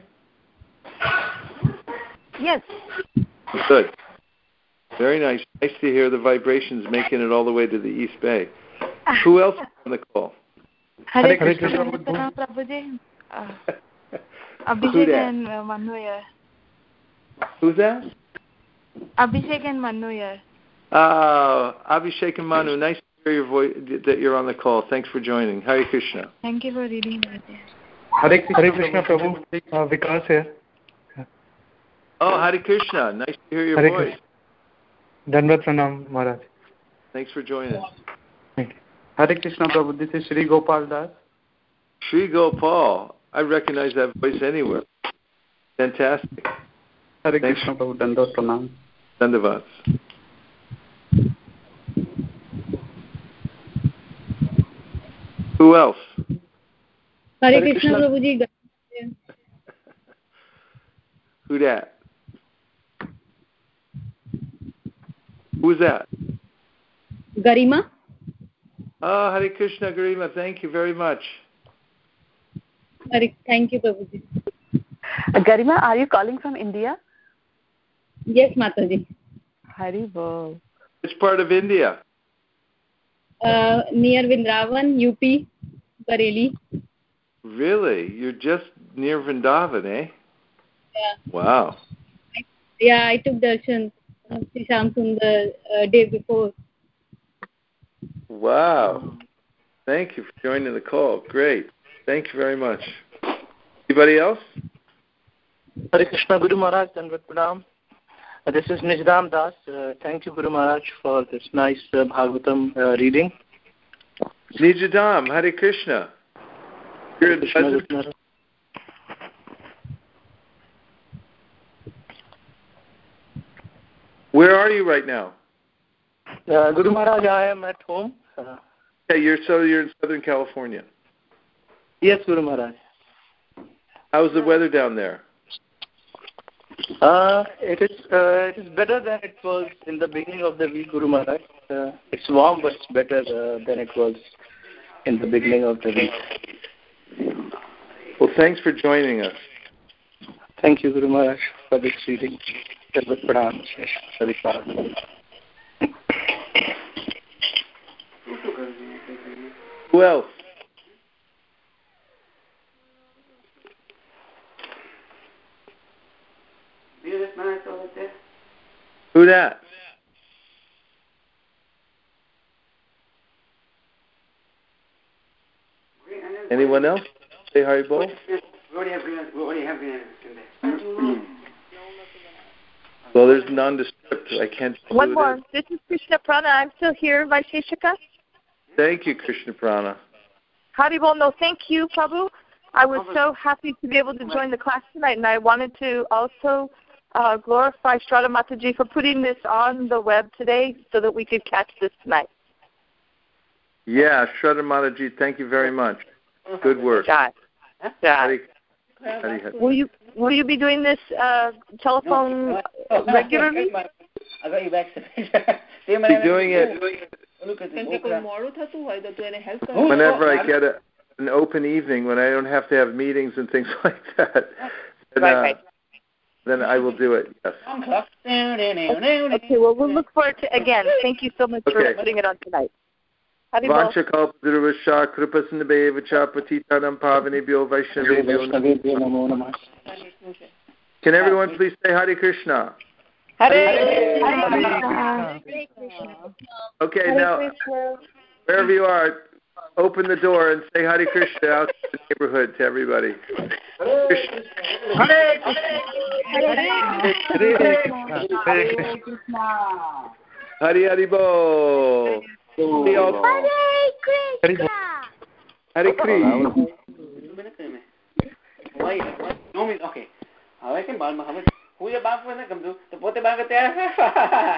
[SPEAKER 7] Yes.
[SPEAKER 1] Good. Very nice. Nice to hear the vibrations making it all the way to the East Bay. Who else is on the call?
[SPEAKER 5] Hare Krishna, Prabhuji. Abhishek and Manu here.
[SPEAKER 1] Who's that?
[SPEAKER 5] Abhishek and Manu here.
[SPEAKER 1] Abhishek and Manu. Nice to hear your voice, that you're on the call. Thanks for joining. Hare Krishna.
[SPEAKER 5] Thank you for reading that.
[SPEAKER 3] Hare Krishna, Prabhu. Vikas here.
[SPEAKER 1] Oh, Hare Krishna. Nice to hear your voice.
[SPEAKER 3] Danvat Pranam, Maharaj.
[SPEAKER 1] Thanks for joining us.
[SPEAKER 3] Thank you. Hare Krishna, Prabhu. This is Sri Gopal Das.
[SPEAKER 1] Sri Gopal. I recognize that voice anywhere. Fantastic.
[SPEAKER 3] Hare Krishna, Prabhu. Dandat Pranam.
[SPEAKER 1] Dandavats. Who else?
[SPEAKER 7] Hare Krishna, Prabhuji.
[SPEAKER 1] Who that? Who's that?
[SPEAKER 7] Garima.
[SPEAKER 1] Oh, Hare Krishna, Garima. Thank you very much.
[SPEAKER 7] Thank you, Prabhuji.
[SPEAKER 2] Garima, are you calling from India?
[SPEAKER 7] Yes, Mataji.
[SPEAKER 2] Haribol.
[SPEAKER 1] Which part of India?
[SPEAKER 7] Near Vrindavan, UP, Bareilly.
[SPEAKER 1] Really? You're just near Vrindavan, eh?
[SPEAKER 7] Yeah.
[SPEAKER 1] Wow.
[SPEAKER 7] Yeah, I took darshan of Sri Shyam Sundar day before.
[SPEAKER 1] Wow. Thank you for joining the call. Great. Thank you very much. Anybody else?
[SPEAKER 6] Hare Krishna, Guru Maharaj, Danvat Pranam. This is Nijdam Das. Thank you, Guru Maharaj, for this nice Bhagavatam reading.
[SPEAKER 1] Nijdam, Hare Krishna. You're in Pleasant. Where are you right now?
[SPEAKER 6] Guru Maharaj, I am at home.
[SPEAKER 1] You're in Southern California.
[SPEAKER 6] Yes, Guru Maharaj.
[SPEAKER 1] How's the weather down there?
[SPEAKER 6] It is better than it was in the beginning of the week, Guru Maharaj. It's warm, but it's better than it was in the beginning of the week.
[SPEAKER 1] Well, thanks for joining us.
[SPEAKER 6] Thank you, Guru Maharaj, for this reading.
[SPEAKER 1] Who else? Who that? Anyone else? Say Haribol. Well, there's nondescript. I can't.
[SPEAKER 8] One more. This is Krishna Prana. I'm still here, Vaisheshika.
[SPEAKER 1] Thank you, Krishna Prana.
[SPEAKER 8] Haribol, no, thank you, Prabhu. I was so happy to be able to join the class tonight, and I wanted to also glorify Shraddha Mataji for putting this on the web today so that we could catch this tonight.
[SPEAKER 1] Yeah, Shraddha Mataji, thank you very much. Good work.
[SPEAKER 8] Jai. Will you be doing this telephone regularly?
[SPEAKER 1] Be doing it whenever I get an open evening, when I don't have to have meetings and things like that. And, then I will do it, yes.
[SPEAKER 8] Okay, well, we'll look forward to again. Thank you so much for putting it on tonight. Can
[SPEAKER 1] everyone please say Hare Krishna?
[SPEAKER 8] Hare
[SPEAKER 1] Krishna. Okay, now, wherever you are, open the door and say Hare Krishna out to the neighborhood to everybody. Hare Krishna. Hare Krishna. Hare Hare Bo. Hare Krishna. Hare Krishna. Okay.